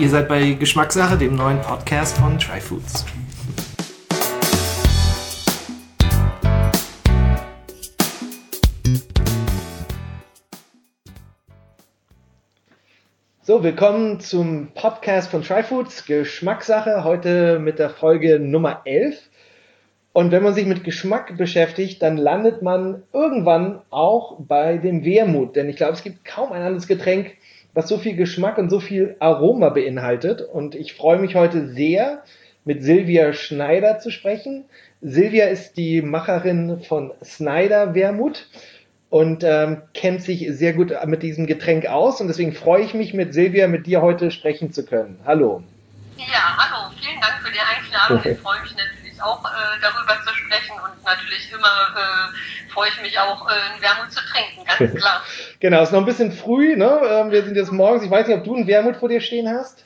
Ihr seid bei Geschmackssache, dem neuen Podcast von Tryfoods. So, willkommen zum Podcast von Tryfoods, Geschmackssache, heute mit der Folge Nummer 11. Und wenn man sich mit Geschmack beschäftigt, dann landet man irgendwann auch bei dem Wermut. Denn ich glaube, es gibt kaum ein anderes Getränk, was so viel Geschmack und so viel Aroma beinhaltet. Und ich freue mich heute sehr, mit Silvia Schneider zu sprechen. Silvia ist die Macherin von Snyder Wermut und kennt sich sehr gut mit diesem Getränk aus. Und deswegen freue ich mich, mit Silvia, mit dir heute sprechen zu können. Hallo. Ja, hallo. Vielen Dank für die Einladung. Ich freue mich natürlich auch darüber zu sprechen und natürlich immer freue ich mich auch, einen Wermut zu trinken, ganz klar. Genau, es ist noch ein bisschen früh, ne? Wir sind jetzt morgens, ich weiß nicht, ob du einen Wermut vor dir stehen hast?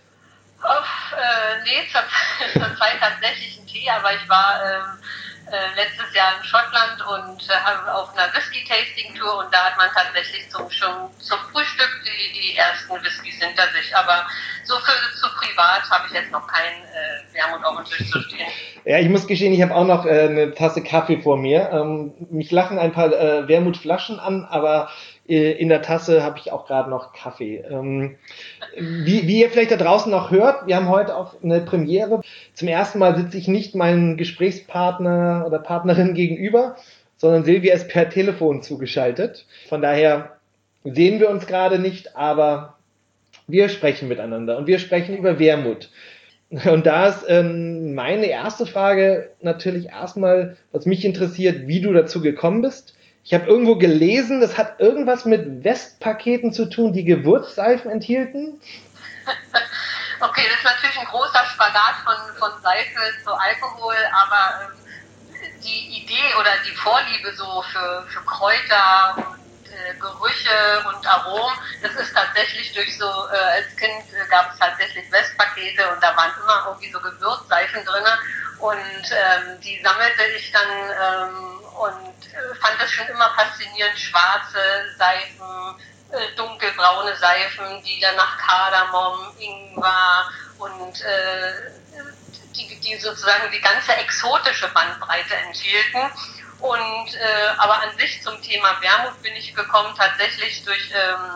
Nee, zurzeit tatsächlich ein Tee, aber ich war letztes Jahr in Schottland und auf einer Whisky-Tasting-Tour und da hat man tatsächlich schon zum Frühstück die ersten Whiskys hinter sich. Aber so zu privat habe ich jetzt noch keinen Wermut auf dem Tisch zu stehen. Ja, ich muss gestehen, ich habe auch noch eine Tasse Kaffee vor mir. Mich lachen ein paar Wermutflaschen an, aber in der Tasse habe ich auch gerade noch Kaffee. Wie ihr vielleicht da draußen noch hört, wir haben heute auch eine Premiere. Zum ersten Mal sitze ich nicht meinem Gesprächspartner oder Partnerin gegenüber, sondern Silvia ist per Telefon zugeschaltet. Von daher sehen wir uns gerade nicht, aber wir sprechen miteinander und wir sprechen über Wermut. Und da ist meine erste Frage natürlich erstmal, was mich interessiert, wie du dazu gekommen bist. Ich habe irgendwo gelesen, das hat irgendwas mit Westpaketen zu tun, die Gewürzseifen enthielten. Okay, das ist natürlich ein großer Spagat von Seife zu Alkohol, aber die Idee oder die Vorliebe so für Kräuter und Gerüche und Aromen, das ist tatsächlich durch so, als Kind gab es tatsächlich Westpakete und da waren immer irgendwie so Gewürzseifen drin und die sammelte ich dann und fand das schon immer faszinierend, schwarze Seifen, dunkelbraune Seifen, die dann nach Kardamom, Ingwer und die sozusagen die ganze exotische Bandbreite enthielten. Und aber an sich zum Thema Wermut bin ich gekommen tatsächlich durch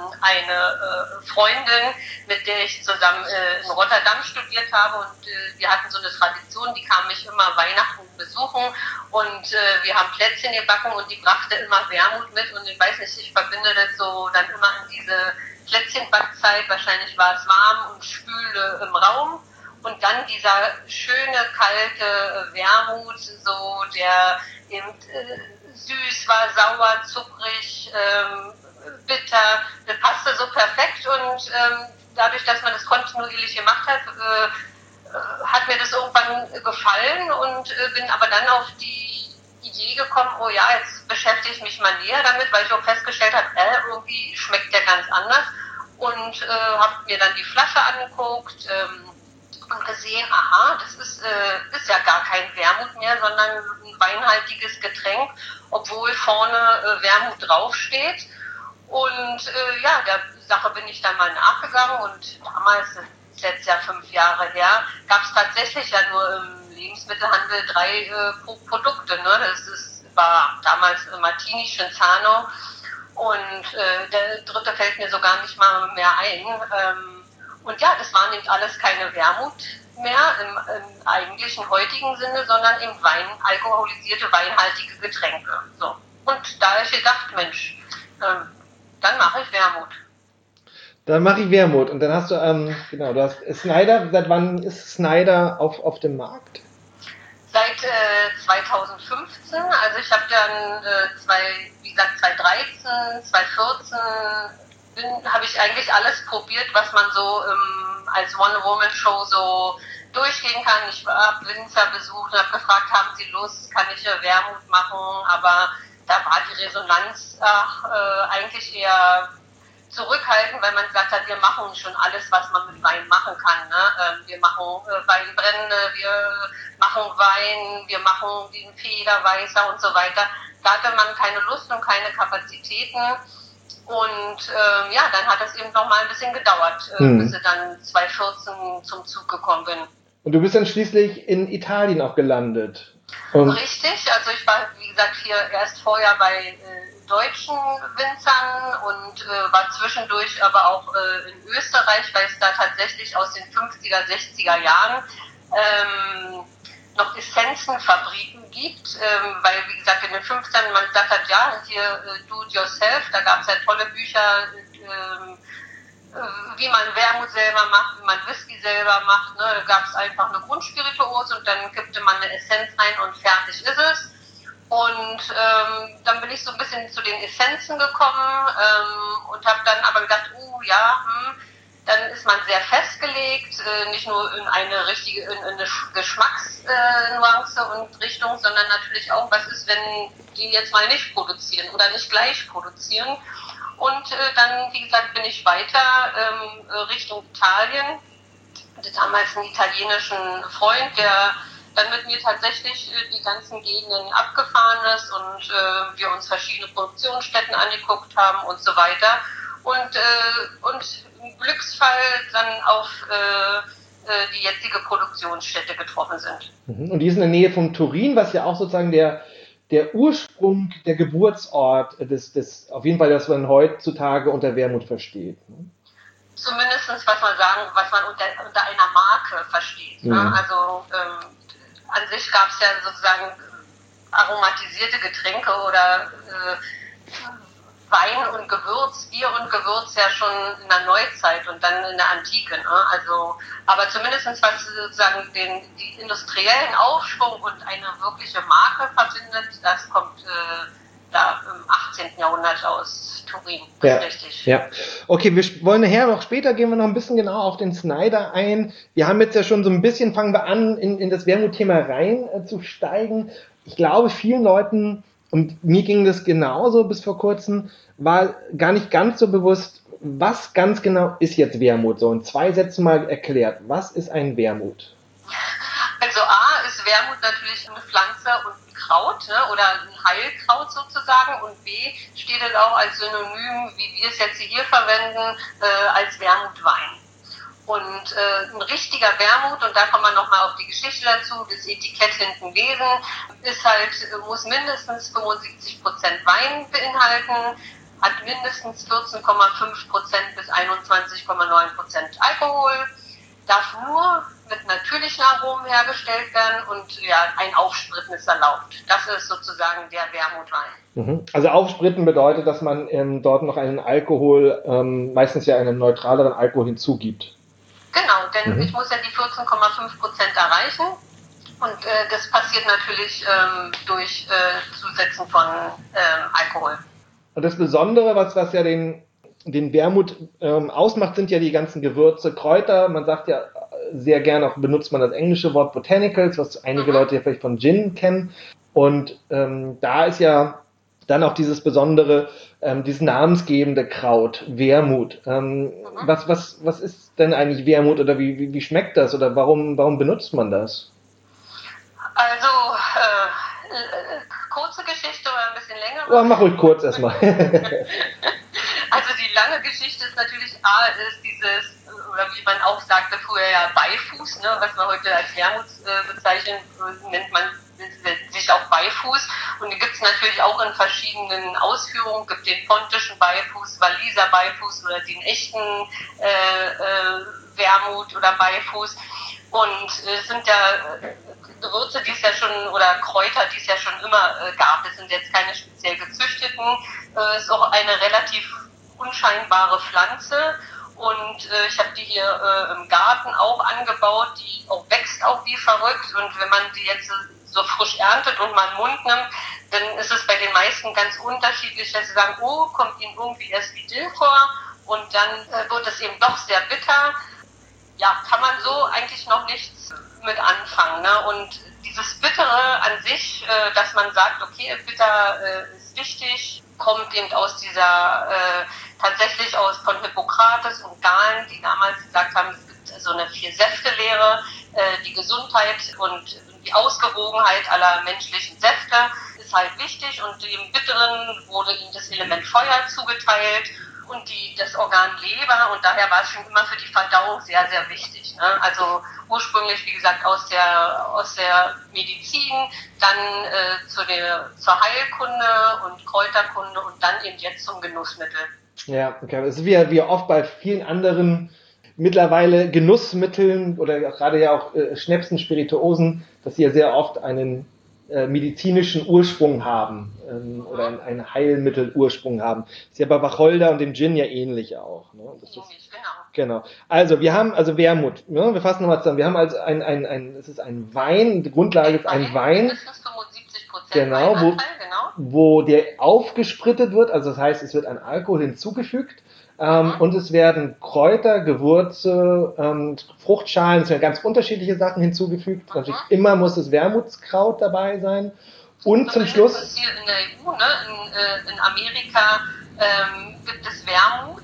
eine Freundin, mit der ich zusammen in Rotterdam studiert habe und wir hatten so eine Tradition, die kam mich immer Weihnachten besuchen und wir haben Plätzchen gebacken und die brachte immer Wermut mit und ich weiß nicht, ich verbinde das so dann immer an diese Plätzchenbackzeit, wahrscheinlich war es warm und schwül im Raum. Und dann dieser schöne, kalte Wermut, so der eben süß war, sauer, zuckrig, bitter, das passte so perfekt und dadurch, dass man das kontinuierlich gemacht hat, hat mir das irgendwann gefallen und bin aber dann auf die Idee gekommen, oh ja, jetzt beschäftige ich mich mal näher damit, weil ich auch festgestellt habe, irgendwie schmeckt der ganz anders und habe mir dann die Flasche angeguckt, und gesehen, aha, das ist ja gar kein Wermut mehr, sondern ein weinhaltiges Getränk, obwohl vorne Wermut draufsteht. Und ja, der Sache bin ich dann mal nachgegangen und damals, das ist jetzt ja 5 Jahre her, gab es tatsächlich ja nur im Lebensmittelhandel 3 Produkte. Ne? War damals Martini, Cinzano und der dritte fällt mir so gar nicht mal mehr ein. Und ja, das waren eben alles keine Wermut mehr im eigentlichen heutigen Sinne, sondern eben alkoholisierte, weinhaltige Getränke. So. Und da habe ich gedacht, Mensch, dann mache ich Wermut. Dann mache ich Wermut. Und dann hast du, genau, du hast Snyder, seit wann ist Snyder auf dem Markt? Seit 2015, also ich habe dann 2013, 2014 habe ich eigentlich alles probiert, was man so als One-Woman-Show so durchgehen kann. Ich habe Winzer besucht und habe gefragt, haben Sie Lust, kann ich Wermut machen? Aber da war die Resonanz eigentlich eher zurückhaltend, weil man gesagt hat, wir machen schon alles, was man mit Wein machen kann. Ne? Wir machen Weinbrände, wir machen Wein, wir machen den Federweißer und so weiter. Da hatte man keine Lust und keine Kapazitäten. Und dann hat das eben noch mal ein bisschen gedauert, bis ich dann 2014 zum Zug gekommen bin. Und du bist dann schließlich in Italien auch gelandet. Richtig, also ich war, wie gesagt, hier erst vorher bei deutschen Winzern und war zwischendurch aber auch in Österreich, weil es da tatsächlich aus den 50er, 60er Jahren noch Essenzenfabriken gibt, weil, wie gesagt, in den 50ern man gesagt hat, ja, hier do it yourself, da gab es ja tolle Bücher, wie man Wermut selber macht, wie man Whisky selber macht, ne? Da gab es einfach eine Grundspirituose und dann kippte man eine Essenz rein und fertig ist es. Und dann bin ich so ein bisschen zu den Essenzen gekommen und habe dann aber gedacht, dann ist man sehr festgelegt, nicht nur in eine richtige, in eine Geschmacksnuance und Richtung, sondern natürlich auch, was ist, wenn die jetzt mal nicht produzieren oder nicht gleich produzieren. Und dann, wie gesagt, bin ich weiter Richtung Italien. Ich hatte damals einen italienischen Freund, der dann mit mir tatsächlich die ganzen Gegenden abgefahren ist und wir uns verschiedene Produktionsstätten angeguckt haben und so weiter. Und im Glücksfall dann auf die jetzige Produktionsstätte getroffen sind. Und die ist in der Nähe von Turin, was ja auch sozusagen der Ursprung, der Geburtsort des auf jeden Fall, das man heutzutage unter Wermut versteht. Zumindest was man unter einer Marke versteht. Mhm. Ne? Also an sich gab es ja sozusagen aromatisierte Getränke oder Wein und Gewürz, Bier und Gewürz ja schon in der Neuzeit und dann in der Antike. Ne? Also, aber zumindest was sozusagen die industriellen Aufschwung und eine wirkliche Marke verbindet, das kommt da im 18. Jahrhundert aus Turin. Das ist richtig. Ja. Okay, wir wollen nachher noch später gehen wir noch ein bisschen genau auf den Snyder ein. Wir haben jetzt ja schon so ein bisschen, fangen wir an, in das Wermut-Thema rein zu steigen. Ich glaube, vielen Leuten, und mir ging das genauso bis vor kurzem, war gar nicht ganz so bewusst, was ganz genau ist jetzt Wermut? So in 2 Sätzen mal erklärt. Was ist ein Wermut? Also A ist Wermut natürlich eine Pflanze und ein Kraut, ne, oder ein Heilkraut sozusagen, und B steht es auch als Synonym, wie wir es jetzt hier verwenden, als Wermutwein. Und ein richtiger Wermut, und da kommt man nochmal auf die Geschichte dazu, das Etikett hinten lesen, muss mindestens 75% Wein beinhalten, hat mindestens 14,5% bis 21,9% Alkohol, darf nur mit natürlichen Aromen hergestellt werden und ein Aufspritten ist erlaubt. Das ist sozusagen der Wermutwein. Also Aufspritten bedeutet, dass man dort noch einen Alkohol, meistens ja einen neutraleren Alkohol hinzugibt. Genau, denn ich muss ja die 14,5% erreichen und das passiert natürlich durch Zusetzen von Alkohol. Und das Besondere, was ja den Wermut ausmacht, sind ja die ganzen Gewürze, Kräuter. Man sagt ja sehr gerne, auch benutzt man das englische Wort Botanicals, was einige Leute ja vielleicht von Gin kennen. Und da ist ja dann auch dieses besondere, dieses namensgebende Kraut, Wermut. Was ist denn eigentlich Wermut oder wie schmeckt das oder warum benutzt man das? Also, kurze Geschichte oder ein bisschen länger? Oh, mach ruhig kurz erstmal. Also die lange Geschichte ist natürlich ist dieses, oder wie man auch sagte früher ja Beifuß, ne, was man heute als Wermut bezeichnet, nennt man sich auch Beifuß. Und die gibt es natürlich auch in verschiedenen Ausführungen. Es gibt den pontischen Beifuß, Waliser Beifuß oder den echten Wermut oder Beifuß. Und es sind ja Gewürze, die es ja schon, oder Kräuter, die es ja schon immer gab. Das sind jetzt keine speziell gezüchteten. Es ist auch eine relativ unscheinbare Pflanze. Und ich habe die hier im Garten auch angebaut. Die wächst auch wie verrückt. Und wenn man die jetzt so frisch erntet und mal in den Mund nimmt, dann ist es bei den meisten ganz unterschiedlich, dass sie sagen, oh, kommt ihnen irgendwie erst wie Dill vor. Und dann wird es eben doch sehr bitter. Ja, kann man so eigentlich noch nichts mit anfangen. Ne? Und dieses Bittere an sich, dass man sagt, okay, bitter ist wichtig, kommt eben aus dieser, tatsächlich von Hippokrates und Galen, die damals gesagt haben, es gibt so eine 4-Säfte-Lehre, die Gesundheit und die Ausgewogenheit aller menschlichen Säfte ist halt wichtig und dem Bitteren wurde ihm das Element Feuer zugeteilt und das Organ Leber und daher war es schon immer für die Verdauung sehr, sehr wichtig. Ne? Also ursprünglich, wie gesagt, aus der Medizin, dann zur Heilkunde und Kräuterkunde und dann eben jetzt zum Genussmittel. Ja, okay. Es ist wie oft bei vielen anderen mittlerweile Genussmitteln oder gerade ja auch Schnäpsen, Spirituosen, dass sie ja sehr oft einen medizinischen Ursprung haben oder einen Heilmittelursprung haben. Das ist ja bei Wacholder und dem Gin ja ähnlich auch. Ne? Das ist, genau. Also wir haben Wermut. Ne? Wir fassen nochmal zusammen. Wir haben also es ist ein Wein. Die Grundlage ist ein Wein. Mindestens 75% Genau, Weinanteil, wo der aufgesprittet wird. Also das heißt, es wird ein Alkohol hinzugefügt. Und es werden Kräuter, Gewürze, Fruchtschalen, es werden ganz unterschiedliche Sachen hinzugefügt. Natürlich immer muss es Wermutskraut dabei sein. Und zum Schluss... Hier in der EU, ne? In Amerika gibt es Wermut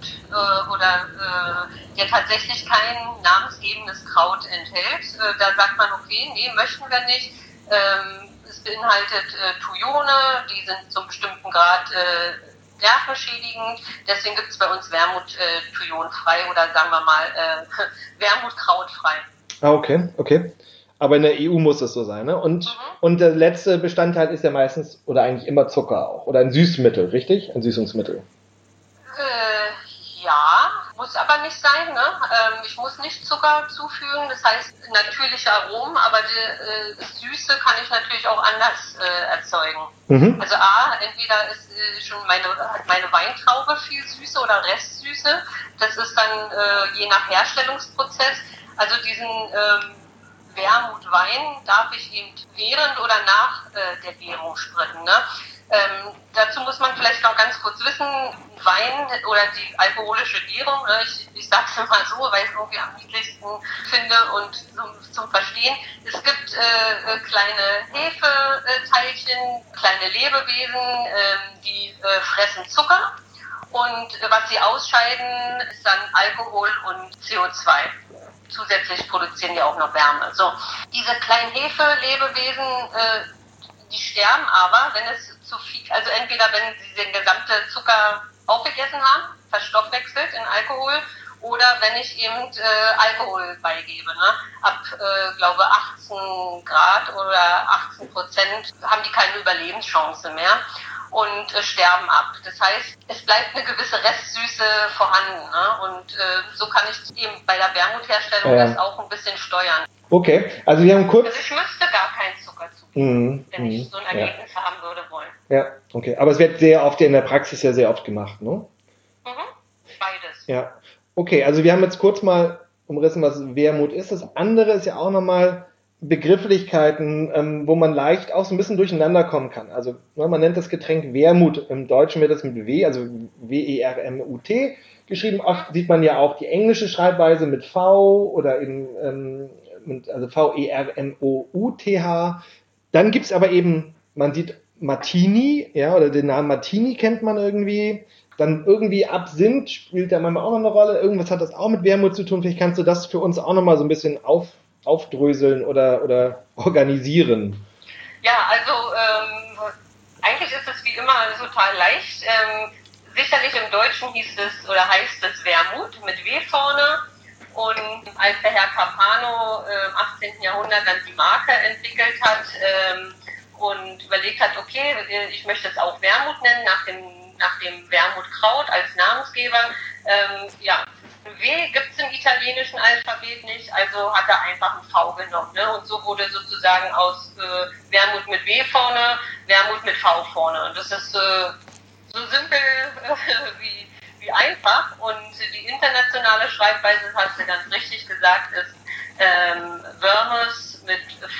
der tatsächlich kein namensgebendes Kraut enthält. Da sagt man, okay, nee, möchten wir nicht. Es beinhaltet Thuone, die sind zum bestimmten Grad nervenschädigend, deswegen gibt es bei uns Wermut Thuonfrei oder sagen wir mal Wermutkrautfrei. Ah, okay. Aber in der EU muss es so sein, ne? Und der letzte Bestandteil ist ja meistens oder eigentlich immer Zucker auch. Oder ein Süßmittel, richtig? Ein Süßungsmittel. Ja, muss aber nicht sein, ne? Ich muss nicht Zucker zufügen, das heißt natürliche Aromen, aber das Süße kann ich natürlich auch anders erzeugen. Also entweder ist hat meine Weintraube viel Süße oder Restsüße, das ist dann je nach Herstellungsprozess, also diesen Wermutwein darf ich eben während oder nach der Gärung spritzen, ne? Dazu muss man vielleicht noch ganz kurz wissen, Wein oder die alkoholische Gärung, ich sage es mal so, weil ich es irgendwie am niedlichsten finde und zum Verstehen, es gibt kleine Hefeteilchen, kleine Lebewesen, die fressen Zucker und was sie ausscheiden, ist dann Alkohol und CO2. Zusätzlich produzieren die auch noch Wärme. So, diese kleinen Hefe-Lebewesen, die sterben aber, wenn es zu viel, also entweder wenn sie den gesamten Zucker aufgegessen haben, verstoffwechselt in Alkohol, oder wenn ich eben Alkohol beigebe. Ne? Ab, glaube 18 Grad oder 18% haben die keine Überlebenschance mehr und sterben ab. Das heißt, es bleibt eine gewisse Restsüße vorhanden. Ne? Und so kann ich eben bei der Wermutherstellung das auch ein bisschen steuern. Okay, also wir haben kurz... Also ich müsste gar keinen Zucker zufügen, wenn ich so ein Ergebnis haben würde wollen. Ja, okay. Aber es wird sehr oft in der Praxis ja sehr oft gemacht, ne? Beides. Ja. Okay, also wir haben jetzt kurz mal umrissen, was Wermut ist. Das andere ist ja auch nochmal Begrifflichkeiten, wo man leicht auch so ein bisschen durcheinander kommen kann. Also man nennt das Getränk Wermut. Im Deutschen wird das mit W, also W-E-R-M-U-T geschrieben. Oft sieht man ja auch die englische Schreibweise mit V oder eben also V-E-R-M-O-U-T-H. Dann gibt's aber eben, man sieht Martini, ja, oder den Namen Martini kennt man irgendwie. Dann irgendwie Absinth spielt da manchmal auch noch eine Rolle. Irgendwas hat das auch mit Wermut zu tun. Vielleicht kannst du das für uns auch nochmal so ein bisschen aufdröseln oder organisieren. Ja, also eigentlich ist es wie immer total leicht. Sicherlich im Deutschen heißt es Wermut mit W vorne. Und als der Herr Carpano im 18. Jahrhundert dann die Marke entwickelt hat und überlegt hat, okay, ich möchte es auch Wermut nennen, nach dem Wermutkraut als Namensgeber. W gibt es im italienischen Alphabet nicht, also hat er einfach ein V genommen. Ne? Und so wurde sozusagen aus Wermut mit W vorne, Wermut mit V vorne. Und das ist so simpel wie einfach. Und die internationale Schreibweise, das hast du ganz richtig gesagt, ist Vermouth mit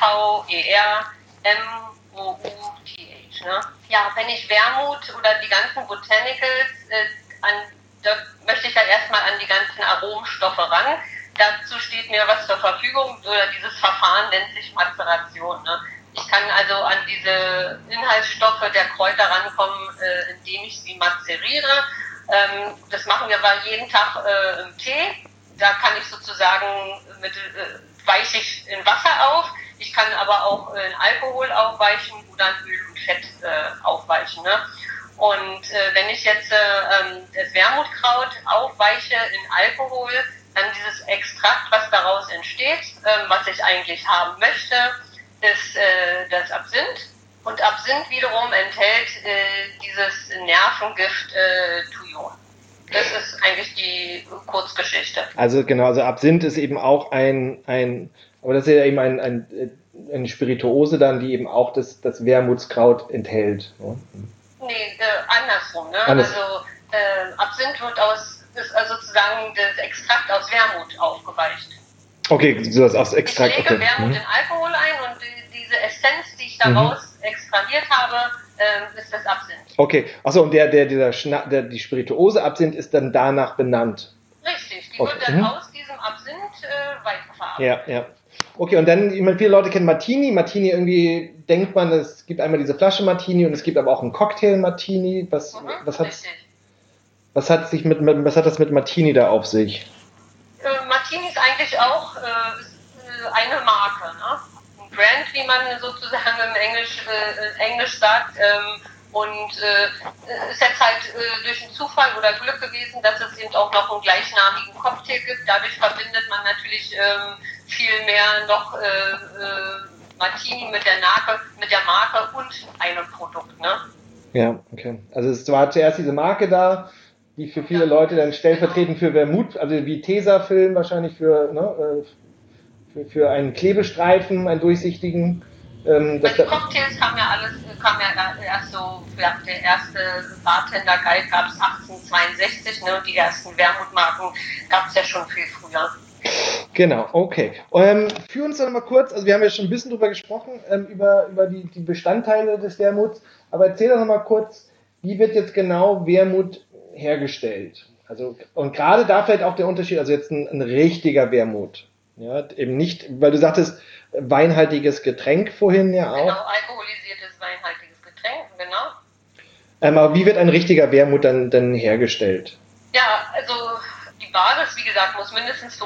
V-E-R-M-O-U-T-H. Ne? Ja, wenn ich Wermut oder die ganzen Botanicals, da möchte ich ja erstmal an die ganzen Aromstoffe ran. Dazu steht mir was zur Verfügung, oder dieses Verfahren nennt sich Mazeration. Ne? Ich kann also an diese Inhaltsstoffe der Kräuter rankommen, indem ich sie mazeriere. Das machen wir aber jeden Tag im Tee. Da kann ich sozusagen weiche ich in Wasser auf. Ich kann aber auch in Alkohol aufweichen oder in Öl und Fett aufweichen. Ne? Und wenn ich jetzt das Wermutkraut aufweiche in Alkohol, dann dieses Extrakt, was daraus entsteht, was ich eigentlich haben möchte, ist das Absinth. Und Absinth wiederum enthält dieses Nervengift Thujon. Das ist eigentlich die Kurzgeschichte. Also genau, also Absinth ist eben auch aber das ist ja eben eine Spirituose dann, die eben auch das Wermutskraut enthält. Ne? Nee, andersrum. Ne? Also Absinth ist also sozusagen das Extrakt aus Wermut aufgeweicht. Okay, so das aus Extrakt. Ich lege Wermut in Alkohol ein und diese Essenz, die ich daraus extrahiert habe, ist das Absinth. Okay, achso, und die Spirituose Absinth ist dann danach benannt. Richtig, die wird dann aus diesem Absinth weiterverarbeitet. Ja. Okay, und dann, viele Leute kennen Martini. Martini irgendwie denkt man, es gibt einmal diese Flasche Martini und es gibt aber auch einen Cocktail Martini. Was hat das mit Martini da auf sich? Martini ist eigentlich auch eine Marke, ne? Ein Brand, wie man sozusagen im Englisch sagt. Und ist jetzt halt durch einen Zufall oder Glück gewesen, dass es eben auch noch einen gleichnamigen Cocktail gibt. Dadurch verbindet man natürlich viel mehr noch Martini mit der Marke und einem Produkt. Ne? Ja, okay. Also es war zuerst diese Marke da, die für viele Leute dann stellvertretend für Wermut, also wie Tesafilm wahrscheinlich für einen Klebestreifen, einen durchsichtigen. Bei den Cocktails kam ja erst so, der erste Bartender-Guide gab es 1862, ne? Die ersten Wermutmarken gab es ja schon viel früher. Genau, okay. Führ uns doch mal kurz, also wir haben ja schon ein bisschen drüber gesprochen, über die Bestandteile des Wermuts, aber erzähl doch noch mal kurz, wie wird jetzt genau Wermut hergestellt? Also, und gerade da vielleicht auch der Unterschied, also jetzt ein richtiger Wermut. Ja, eben nicht, weil du sagtest, weinhaltiges Getränk vorhin ja auch. Genau, alkoholisiertes weinhaltiges Getränk, genau. Aber wie wird ein richtiger Wermut dann hergestellt? Ja, also die Basis, wie gesagt, muss mindestens 75%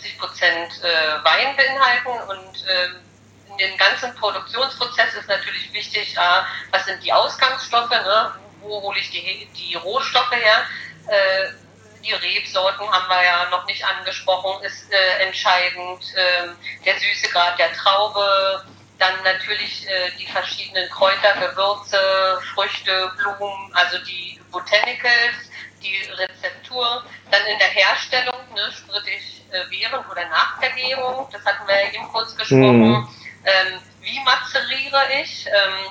Wein beinhalten und in dem ganzen Produktionsprozess ist natürlich wichtig, was sind die Ausgangsstoffe, ne? Wo hole ich die Rohstoffe her? Die Rebsorten haben wir ja noch nicht angesprochen, ist entscheidend, der Süßegrad der Traube, dann natürlich die verschiedenen Kräuter, Gewürze, Früchte, Blumen, also die Botanicals, die Rezeptur, dann in der Herstellung, ne, sprittig während oder nach der Gärung, das hatten wir ja eben kurz gesprochen, wie mazeriere ich,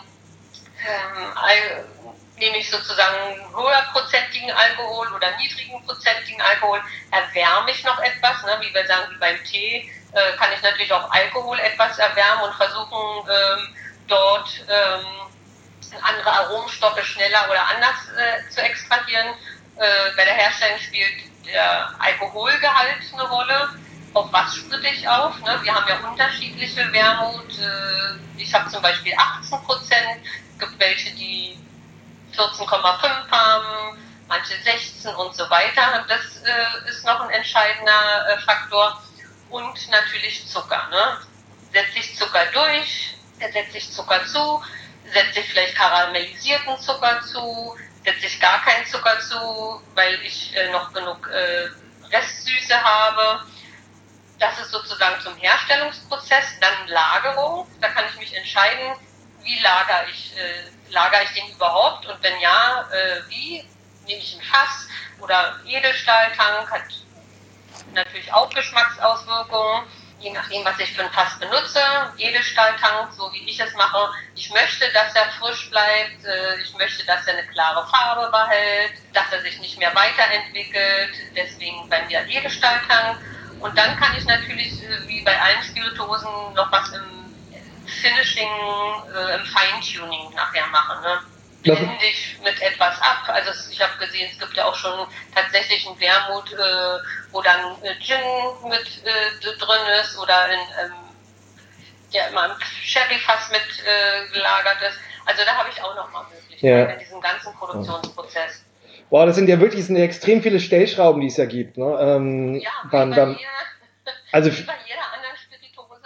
nehme ich sozusagen höherprozentigen Alkohol oder niedrigen prozentigen Alkohol, erwärme ich noch etwas, ne, wie wir sagen, wie beim Tee, kann ich natürlich auch Alkohol etwas erwärmen und versuchen, dort andere Aromenstoffe schneller oder anders zu extrahieren. Bei der Herstellung spielt der Alkoholgehalt eine Rolle. Auf was spritte ich auf? Ne? Wir haben ja unterschiedliche Wermut. Ich habe zum Beispiel 18%, es gibt welche, die 14,5 haben, manche 16 und so weiter. Das ist noch ein entscheidender Faktor. Und natürlich Zucker. Ne? Setze ich Zucker durch, setze ich Zucker zu, setze ich vielleicht karamellisierten Zucker zu, setze ich gar keinen Zucker zu, weil ich noch genug Restsüße habe. Das ist sozusagen zum Herstellungsprozess. Dann Lagerung, da kann ich mich entscheiden, wie lagere ich den überhaupt und wenn ja, wie? Nehme ich ein Fass oder Edelstahltank, hat natürlich auch Geschmacksauswirkungen, je nachdem, was ich für ein Fass benutze. Edelstahltank, so wie ich es mache, ich möchte, dass er frisch bleibt, ich möchte, dass er eine klare Farbe behält, dass er sich nicht mehr weiterentwickelt, deswegen bei mir Edelstahltank. Und dann kann ich natürlich, wie bei allen Spirituosen, noch was im Finishing, im Feintuning nachher machen. Ne? Blende ich mit etwas ab. Also ich habe gesehen, es gibt ja auch schon tatsächlich einen Wermut, wo dann Gin mit drin ist oder immer im Sherryfass mit gelagert ist. Also da habe ich auch nochmal Möglichkeiten in diesem ganzen Produktionsprozess. Boah, das sind ja extrem viele Stellschrauben, die es ja gibt. Ne? Wie bei jeder anderen Spirituose aus.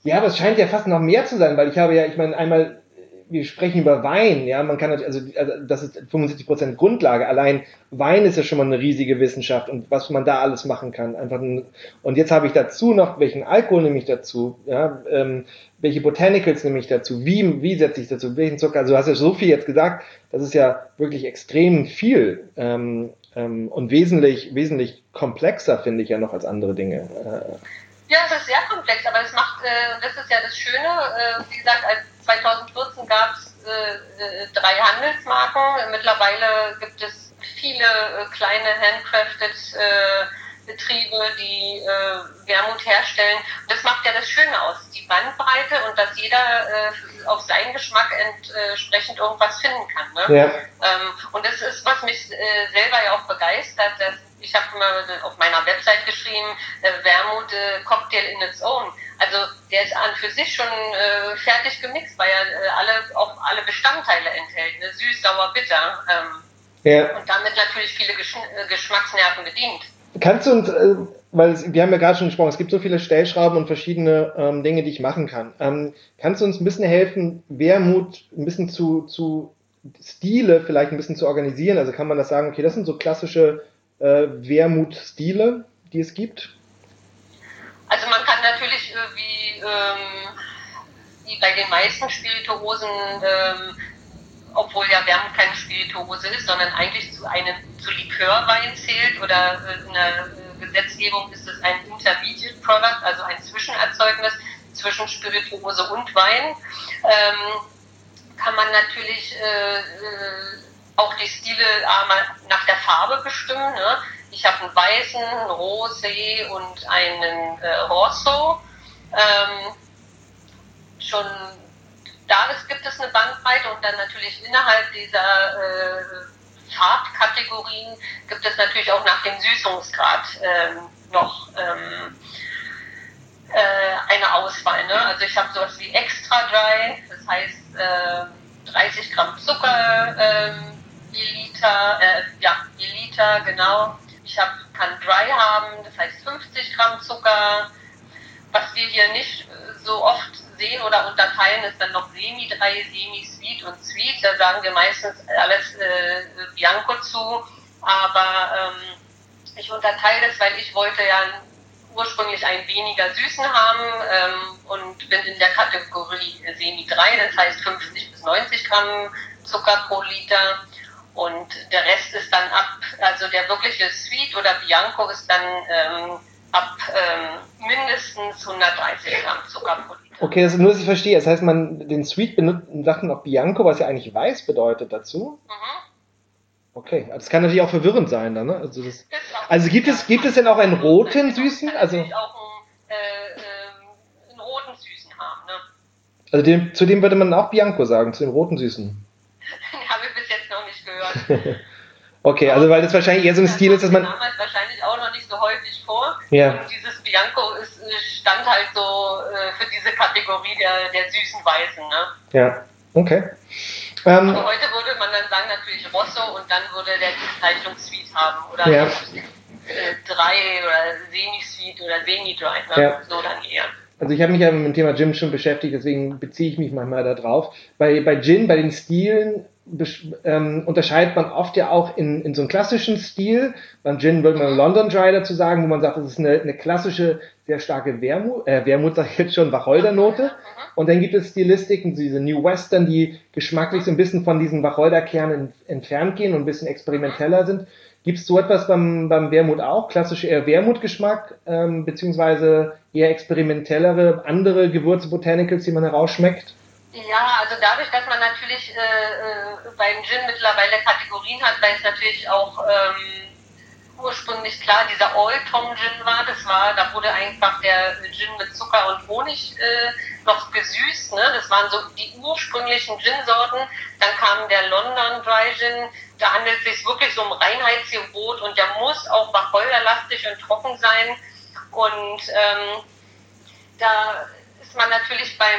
Ja, aber es scheint ja fast noch mehr zu sein, weil ich meine, einmal, wir sprechen über Wein, ja, man kann also das ist 75% Grundlage. Allein Wein ist ja schon mal eine riesige Wissenschaft und was man da alles machen kann. Und jetzt habe ich dazu noch, welchen Alkohol nehme ich dazu, ja, welche Botanicals nehme ich dazu, wie setze ich dazu, welchen Zucker, also du hast ja so viel jetzt gesagt, das ist ja wirklich extrem viel und wesentlich komplexer, finde ich ja noch als andere Dinge. Ja, es ist sehr komplex, aber das ist ja das Schöne, wie gesagt, 2014 gab es 3 Handelsmarken, mittlerweile gibt es viele kleine handcrafted Betriebe, die Wermut herstellen. Und das macht ja das Schöne aus, die Bandbreite und dass jeder auf seinen Geschmack entsprechend irgendwas finden kann. Ne? Ja. Und das ist, was mich selber ja auch begeistert, dass ich habe mal auf meiner Website geschrieben, Wermut Cocktail in its own. Also der ist an für sich schon fertig gemixt, weil er auch alle Bestandteile enthält, ne? Süß, sauer, bitter. Ja. Und damit natürlich viele Geschmacksnerven bedient. Kannst du uns, weil wir haben ja gerade schon gesprochen, es gibt so viele Stellschrauben und verschiedene Dinge, die ich machen kann. Kannst du uns ein bisschen helfen, Wermut ein bisschen zu Stile vielleicht ein bisschen zu organisieren? Also kann man das sagen, okay, das sind so klassische Wermut-Stile, die es gibt? Also man kann natürlich wie bei den meisten Spirituosen, obwohl ja Wermut keine Spirituose ist, sondern eigentlich zu Likörwein zählt oder in der Gesetzgebung ist es ein Intermediate Product, also ein Zwischenerzeugnis zwischen Spirituose und Wein, kann man natürlich auch die Stile nach der Farbe bestimmen. Ne? Ich habe einen weißen, einen Rosé und einen Rosso. Schon gibt es eine Bandbreite und dann natürlich innerhalb dieser Farbkategorien gibt es natürlich auch nach dem Süßungsgrad noch eine Auswahl. Ne? Also ich habe sowas wie Extra Dry, das heißt 30 Gramm Zucker je Liter, genau. Ich kann Dry haben, das heißt 50 Gramm Zucker. Was wir hier nicht so oft sehen oder unterteilen, ist dann noch Semi-Dry, Semi-Sweet und Sweet. Da sagen wir meistens alles Bianco zu. Aber ich unterteile das, weil ich wollte ja ursprünglich einen weniger süßen haben und bin in der Kategorie Semi-Dry, das heißt 50 bis 90 Gramm Zucker pro Liter. Und der Rest ist dann also der wirkliche Sweet oder Bianco ist dann ab mindestens 130 Gramm Zucker pro Liter. Okay, das ist nur, dass ich verstehe. Das heißt, den Sweet sagt man auch Bianco, was ja eigentlich weiß bedeutet dazu. Mhm. Okay, das kann natürlich auch verwirrend sein dann, ne? Also gibt es denn auch einen roten Süßen? Also auch einen roten Süßen haben, ne? Also zu dem würde man auch Bianco sagen, zu dem roten Süßen. Habe ich bis jetzt noch nicht gehört. Okay, also weil das wahrscheinlich eher so ein Stil ist, dass man damals wahrscheinlich auch noch nicht so häufig vor. Ja. Und dieses Bianco stand halt so für diese Kategorie der süßen Weißen, ne? Ja, okay. Aber heute würde man dann sagen natürlich Rosso und dann würde der die Bezeichnung Sweet haben oder Dry oder Semi-Sweet oder Semi-Dry, ne? Ja. So dann eher. Also ich habe mich ja mit dem Thema Gin schon beschäftigt, deswegen beziehe ich mich manchmal da drauf. Bei Gin, bei den Stilen unterscheidet man oft ja auch in so einem klassischen Stil. Beim Gin würde man London Dry dazu sagen, wo man sagt, das ist eine klassische, sehr starke Wermut sage ich jetzt schon, Wacholdernote. Und dann gibt es Stilistiken, diese New Western, die geschmacklich so ein bisschen von diesen Wacholderkernen entfernt gehen und ein bisschen experimenteller sind. Gibt es so etwas beim Wermut auch? Klassische eher Wermutgeschmack, beziehungsweise eher experimentellere, andere Gewürze, Botanicals, die man herausschmeckt? Ja, also dadurch, dass man natürlich beim Gin mittlerweile Kategorien hat, weil es natürlich auch ursprünglich klar dieser Old Tom Gin war, da wurde einfach der Gin mit Zucker und Honig noch gesüßt, ne? Das waren so die ursprünglichen Gin-Sorten. Dann kam der London Dry Gin, da handelt es sich wirklich so um Reinheitsgebot und der muss auch wacholderlastig und trocken sein. Und da ist man natürlich bei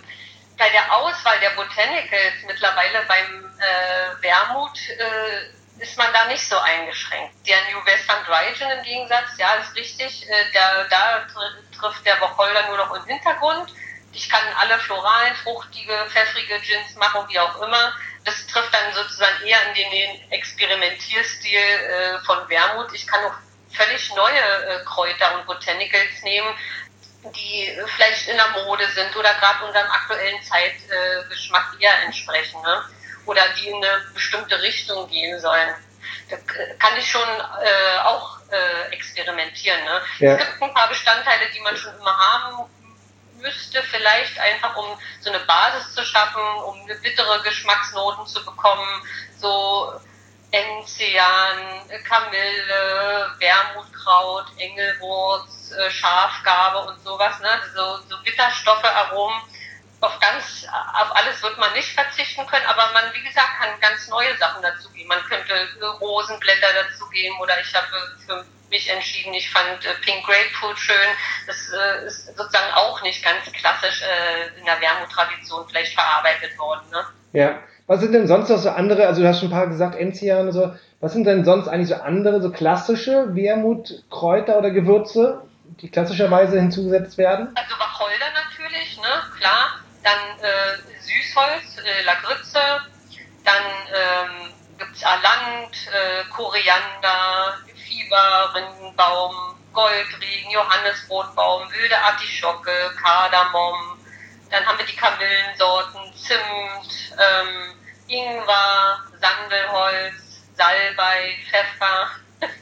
der Auswahl der Botanicals mittlerweile beim Wermut ist man da nicht so eingeschränkt. Der New Western Dry Gin im Gegensatz, ja, ist richtig, da trifft der Wacholder nur noch im Hintergrund. Ich kann alle floralen, fruchtige, pfeffrige Gins machen, wie auch immer. Das trifft dann sozusagen eher in den Experimentierstil von Wermut. Ich kann auch völlig neue Kräuter und Botanicals nehmen, die vielleicht in der Mode sind oder gerade unserem aktuellen Zeitgeschmack eher entsprechen, ne? Oder die in eine bestimmte Richtung gehen sollen. Da kann ich schon auch experimentieren. Ne? Ja. Es gibt ein paar Bestandteile, die man schon immer haben müsste, vielleicht einfach um so eine Basis zu schaffen, um eine bittere Geschmacksnoten zu bekommen, so Enzian, Kamille, Wermutkraut, Engelwurz, Schafgarbe und sowas, ne? So Bitterstoffe, Aromen. Auf alles wird man nicht verzichten können, aber man, wie gesagt, kann ganz neue Sachen dazugeben. Man könnte Rosenblätter dazugeben oder ich habe für mich entschieden, ich fand Pink Grapefruit schön. Das ist sozusagen auch nicht ganz klassisch in der Wermut-Tradition vielleicht verarbeitet worden. Ne? Ja. Was sind denn sonst noch so andere, also du hast schon ein paar gesagt, Enzian und so, was sind denn sonst eigentlich so andere, so klassische Wermutkräuter oder Gewürze, die klassischerweise hinzugesetzt werden? Also Wacholder natürlich, ne, klar. Dann Süßholz, Lakritze, dann gibt's Alant, Koriander, Fieber, Rindenbaum, Goldregen, Johannisbrotbaum, wilde Artischocke, Kardamom. Dann haben wir die Kamillensorten, Zimt, Ingwer, Sandelholz, Salbei, Pfeffer.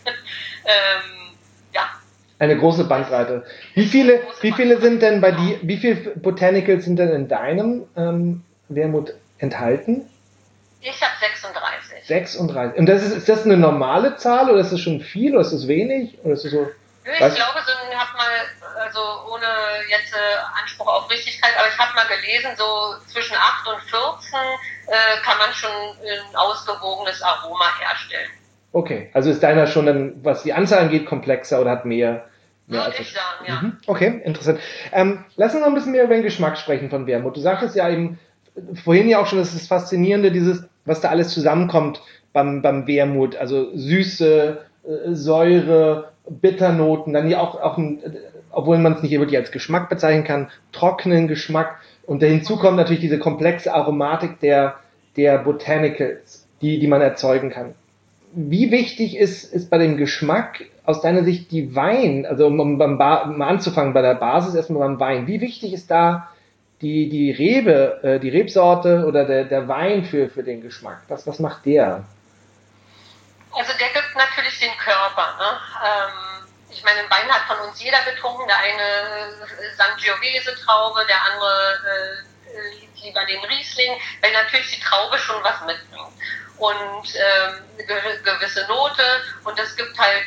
Ja. Eine große Bandbreite. Wie viele sind denn wie viele Botanicals sind denn in deinem Wermut enthalten? Ich habe 36. 36. Und ist das eine normale Zahl oder ist das schon viel oder ist das wenig? Oder ist das so, ich glaube, also ohne jetzt Anspruch auf Richtigkeit, aber ich habe mal gelesen, so zwischen 8 und 14 kann man schon ein ausgewogenes Aroma herstellen. Okay, also ist deiner schon dann, was die Anzahl angeht, komplexer oder hat mehr würde ich sagen, ja. Okay, interessant. Lass uns noch ein bisschen mehr über den Geschmack sprechen von Wermut. Du sagtest ja eben vorhin ja auch schon, das ist das Faszinierende, was da alles zusammenkommt beim Wermut. Also Süße, Säure, Bitternoten, dann ja auch obwohl man es nicht wirklich als Geschmack bezeichnen kann, trockenen Geschmack. Und hinzu kommt natürlich diese komplexe Aromatik der Botanicals, die man erzeugen kann. Wie wichtig ist bei dem Geschmack aus deiner Sicht die Wein, also um mal anzufangen bei der Basis erstmal beim Wein, wie wichtig ist da die Rebsorte oder der Wein für den Geschmack? Was macht der? Also der gibt natürlich den Körper, ne? Ich meine, den Wein hat von uns jeder getrunken, der eine Sangiovese-Traube, der andere lieber den Riesling, weil natürlich die Traube schon was mitbringt. Und eine gewisse Note, und es gibt halt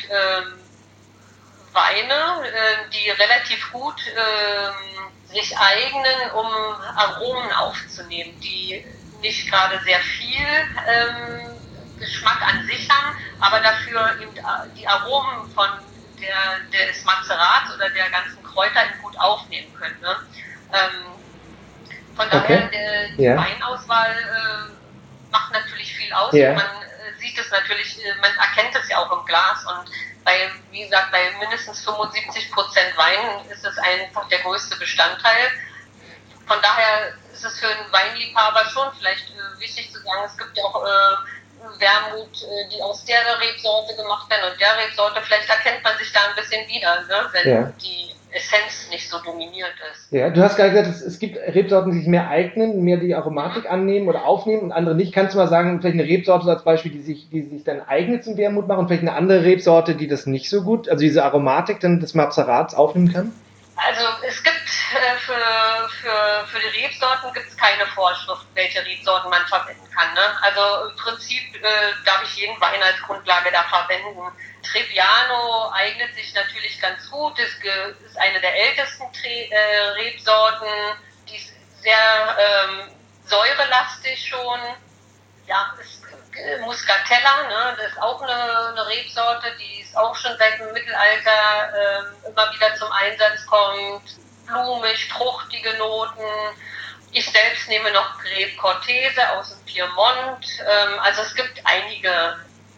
Weine, die relativ gut sich eignen, um Aromen aufzunehmen, die nicht gerade sehr viel Geschmack an sich haben, aber dafür eben die Aromen des Mazerats oder der ganzen Kräuter gut aufnehmen können. Ne? Von daher, die Weinauswahl macht natürlich viel aus. Yeah. Man sieht es natürlich, man erkennt es ja auch im Glas, und wie gesagt, bei mindestens 75% Wein ist es einfach der größte Bestandteil. Von daher ist es für einen Weinliebhaber schon vielleicht wichtig zu sagen, es gibt ja auch Wermut, die aus der Rebsorte gemacht werden und der Rebsorte. Vielleicht erkennt man sich da ein bisschen wieder, ne, wenn die Essenz nicht so dominiert ist. Ja, du hast gerade gesagt, es gibt Rebsorten, die sich mehr eignen, mehr die Aromatik annehmen oder aufnehmen und andere nicht. Kannst du mal sagen, vielleicht eine Rebsorte als Beispiel, die sich dann eignet zum Wermut machen und vielleicht eine andere Rebsorte, die das nicht so gut, also diese Aromatik dann des Mazerats aufnehmen kann? Also es gibt für die Rebsorten gibt es keine Vorschrift, welche Rebsorten man verwenden kann. Ne? Also im Prinzip darf ich jeden Wein als Grundlage da verwenden. Trebbiano eignet sich natürlich ganz gut. Das ist eine der ältesten Rebsorten. Die ist sehr säurelastig schon. Ja, ist Muscatella, ne? Das ist auch eine Rebsorte, die ist auch schon seit dem Mittelalter immer wieder zum Einsatz kommt. Blumig, fruchtige Noten. Ich selbst nehme noch Grebe Cortese aus dem Piemont. Also es gibt einige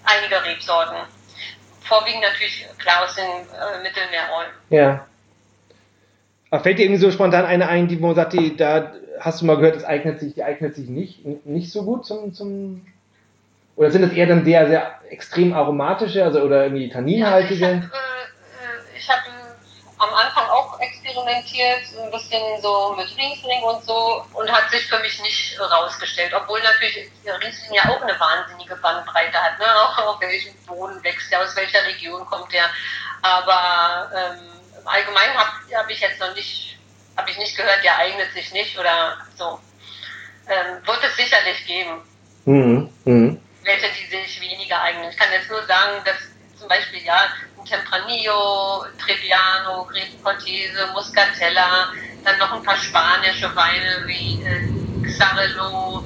einige Rebsorten. Vorwiegend natürlich klar aus den Mittelmeerräumen. Ja. Aber fällt dir irgendwie so spontan eine ein, wo man sagt, da hast du mal gehört, die eignet sich nicht so gut zum oder sind es eher dann sehr, sehr extrem aromatische, also oder irgendwie tanninhaltige? Ich habe am Anfang auch experimentiert, ein bisschen so mit Riesling und so, und hat sich für mich nicht rausgestellt, obwohl natürlich Riesling ja auch eine wahnsinnige Bandbreite hat, ne? Auch auf welchem Boden wächst der, aus welcher Region kommt der, aber im Allgemeinen habe ich jetzt noch nicht, habe ich nicht gehört, der eignet sich nicht oder so. Wird es sicherlich geben. Welche, die sich weniger eignen. Ich kann jetzt nur sagen, dass zum Beispiel ein Tempranillo, Trebbiano, Grapefruit Cortese, Muscatella, dann noch ein paar spanische Weine wie Xarel-lo,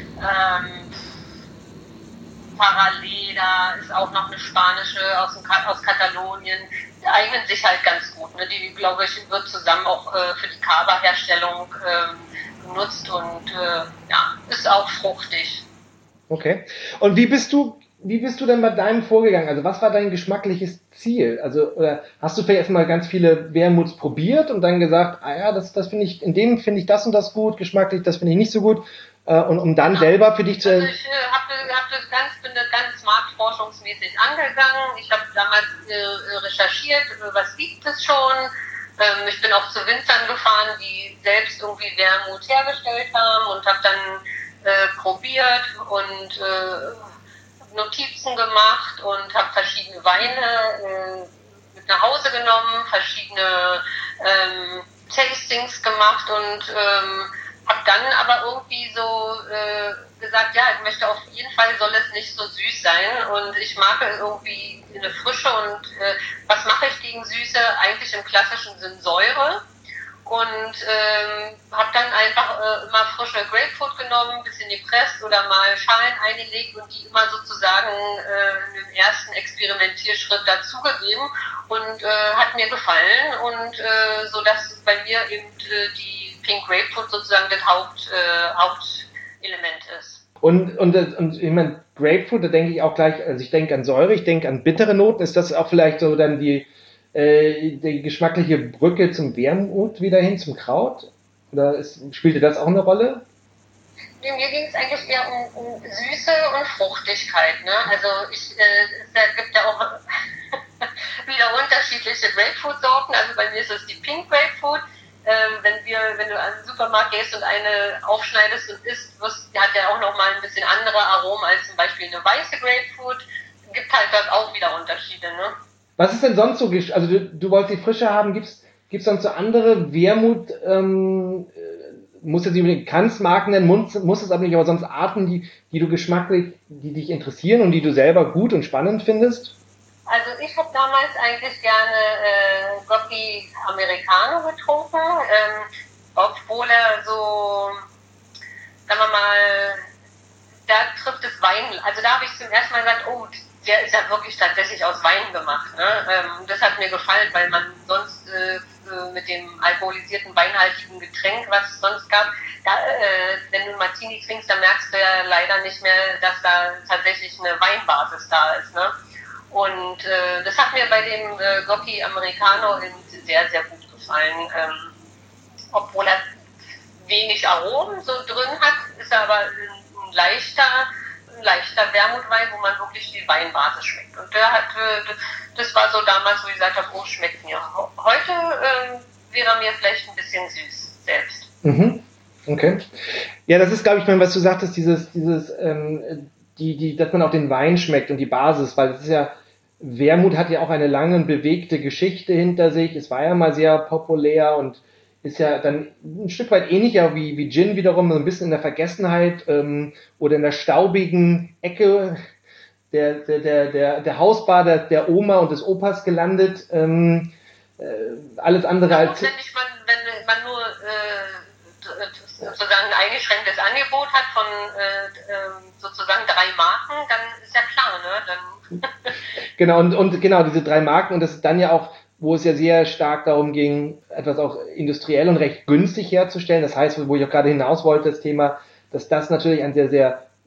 Paraleda ist auch noch eine spanische aus Katalonien. Die eignen sich halt ganz gut. Ne? Die, glaube ich, wird zusammen auch für die Cava-Herstellung genutzt und ist auch fruchtig. Okay. Und wie bist du denn bei deinem vorgegangen? Also was war dein geschmackliches Ziel? Also oder hast du vielleicht erstmal ganz viele Wermuts probiert und dann gesagt, das finde ich, in dem finde ich das und das gut, geschmacklich, das finde ich nicht so gut, und um dann selber für dich zu... Also ich bin das ganz marktforschungsmäßig angegangen. Ich habe damals recherchiert, was gibt es schon. Ich bin auch zu Winzern gefahren, die selbst irgendwie Wermut hergestellt haben und habe dann probiert und Notizen gemacht und habe verschiedene Weine mit nach Hause genommen, verschiedene Tastings gemacht und habe dann aber irgendwie so gesagt, ja, ich möchte auf jeden Fall, soll es nicht so süß sein und ich mag irgendwie eine Frische und was mache ich gegen Süße? Eigentlich im klassischen Sinn Säure. Und habe dann einfach immer frische Grapefruit genommen, ein bisschen gepresst oder mal Schalen eingelegt und die immer sozusagen im ersten Experimentierschritt dazugegeben und hat mir gefallen und so dass bei mir eben die Pink Grapefruit sozusagen das Hauptelement ist. Und ich meine, Grapefruit, da denke ich auch gleich, also ich denke an Säure, ich denke an bittere Noten. Ist das auch vielleicht so dann die geschmackliche Brücke zum Wermut wieder hin, zum Kraut? Oder spielte das auch eine Rolle? Mir ging es eigentlich eher um Süße und Fruchtigkeit. Ne? Also es gibt ja auch wieder unterschiedliche Grapefruit-Sorten. Also bei mir ist es die Pink Grapefruit. Wenn du an den Supermarkt gehst und eine aufschneidest und isst, hat ja auch nochmal ein bisschen andere Aromen als zum Beispiel eine weiße Grapefruit. Gibt halt dort auch wieder Unterschiede. Ne? Was ist denn sonst so, also du wolltest die Frische haben, gibt's sonst so andere Wermut, muss jetzt nicht unbedingt Marken nennen, muss es aber nicht, aber sonst Arten, die du geschmacklich, die dich interessieren und die du selber gut und spannend findest? Also ich habe damals eigentlich gerne Gocchi Americano getrunken, obwohl er so, sagen wir mal, da trifft es Wein, also da habe ich zum ersten Mal gesagt, oh, der ist ja wirklich tatsächlich aus Wein gemacht. Ne? Das hat mir gefallen, weil man sonst mit dem alkoholisierten, weinhaltigen Getränk, was es sonst gab, wenn du Martini trinkst, dann merkst du ja leider nicht mehr, dass da tatsächlich eine Weinbasis da ist. Ne? Und das hat mir bei dem Gocchi Americano sehr, sehr gut gefallen. Obwohl er wenig Aromen so drin hat, ist er aber ein leichter Wermutwein, wo man wirklich die Weinbasis schmeckt. Und das war so damals, wo ich gesagt habe, oh, schmeckt mir. Heute wäre er mir vielleicht ein bisschen süß selbst. Mhm. Okay. Ja, das ist, glaube ich, was du sagtest, dass man auch den Wein schmeckt und die Basis, weil das ist ja, Wermut hat ja auch eine lange und bewegte Geschichte hinter sich. Es war ja mal sehr populär und ist ja dann ein Stück weit ähnlicher wie Gin wiederum, so ein bisschen in der Vergessenheit oder in der staubigen Ecke der Hausbar der Oma und des Opas gelandet. Alles andere als... Wenn man nur sozusagen ein eingeschränktes Angebot hat von sozusagen 3 Marken, dann ist ja klar, ne? Dann genau, und genau, diese 3 Marken, und das ist dann ja auch, wo es ja sehr stark darum ging, etwas auch industriell und recht günstig herzustellen. Das heißt, wo ich auch gerade hinaus wollte, das Thema, dass das natürlich ein sehr, sehr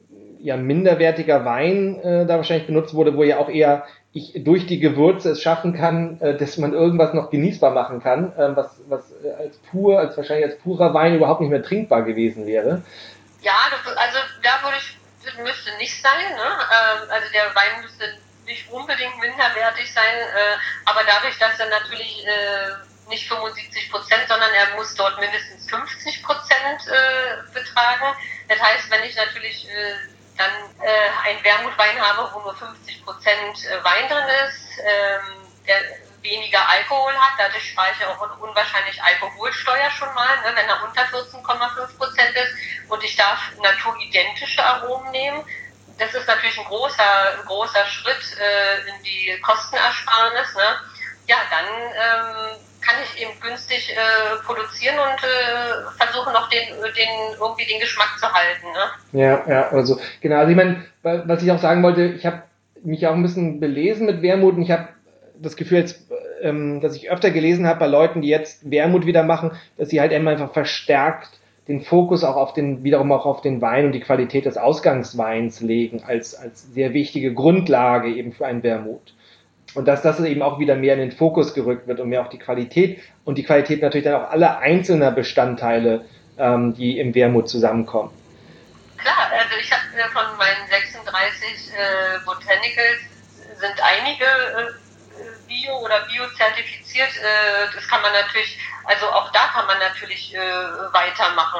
minderwertiger Wein da wahrscheinlich benutzt wurde, wo ja auch eher ich durch die Gewürze es schaffen kann, dass man irgendwas noch genießbar machen kann, was wahrscheinlich als purer Wein überhaupt nicht mehr trinkbar gewesen wäre. Ja, also da müsste nicht sein, ne? Also der Wein müsste nicht unbedingt minderwertig sein, aber dadurch, dass er natürlich nicht 75%, sondern er muss dort mindestens 50% betragen. Das heißt, wenn ich natürlich dann einen Wermutwein habe, wo nur 50% Wein drin ist, der weniger Alkohol hat, dadurch spare ich auch unwahrscheinlich Alkoholsteuer schon mal, ne, wenn er unter 14,5% ist, und ich darf naturidentische Aromen nehmen. Das ist natürlich ein großer Schritt in die Kostenersparnis. Ne? Ja, dann kann ich eben günstig produzieren und versuchen noch irgendwie den Geschmack zu halten. Ne? Ja, also genau. Also ich meine, was ich auch sagen wollte, ich habe mich auch ein bisschen belesen mit Wermut und ich habe das Gefühl, dass ich öfter gelesen habe bei Leuten, die jetzt Wermut wieder machen, dass sie halt einfach verstärkt den Fokus auch wiederum auf den Wein und die Qualität des Ausgangsweins legen als sehr wichtige Grundlage eben für einen Wermut. Und dass das eben auch wieder mehr in den Fokus gerückt wird und mehr auch die Qualität und die Qualität natürlich dann auch aller einzelner Bestandteile, die im Wermut zusammenkommen. Klar, also ich habe von meinen 36 Botanicals sind einige Bio- oder Bio-zertifiziert. Das kann man natürlich, also auch da kann man natürlich weitermachen.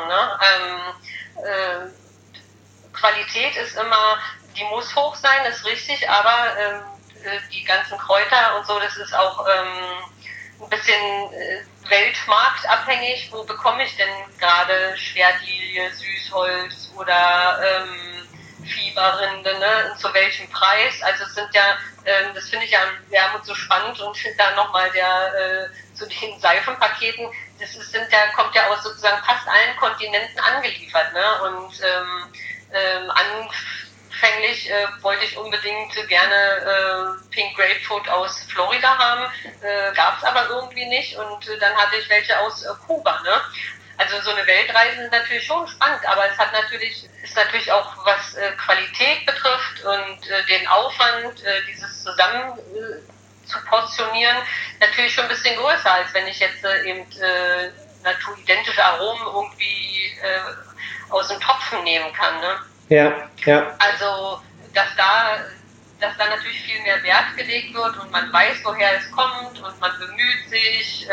Ne? Qualität ist immer, die muss hoch sein, ist richtig, aber die ganzen Kräuter und so, das ist auch ein bisschen weltmarktabhängig. Wo bekomme ich denn gerade Schwertlilie, Süßholz oder Fieberrinde, ne? Zu welchem Preis? Also es sind ja, das finde ich ja an Wermut so spannend, und dann nochmal zu den Seifenpaketen, kommt ja aus sozusagen fast allen Kontinenten angeliefert, ne? Und anfänglich wollte ich unbedingt gerne Pink Grapefruit aus Florida haben, gab es aber irgendwie nicht, und dann hatte ich welche aus Kuba, ne? Also so eine Weltreise ist natürlich schon spannend, aber es ist natürlich auch, was Qualität betrifft und den Aufwand, dieses zusammen zu portionieren, natürlich schon ein bisschen größer, als wenn ich jetzt eben naturidentische Aromen irgendwie aus dem Topfen nehmen kann. Ne? Ja. Also, dass da natürlich viel mehr Wert gelegt wird und man weiß, woher es kommt, und man bemüht sich,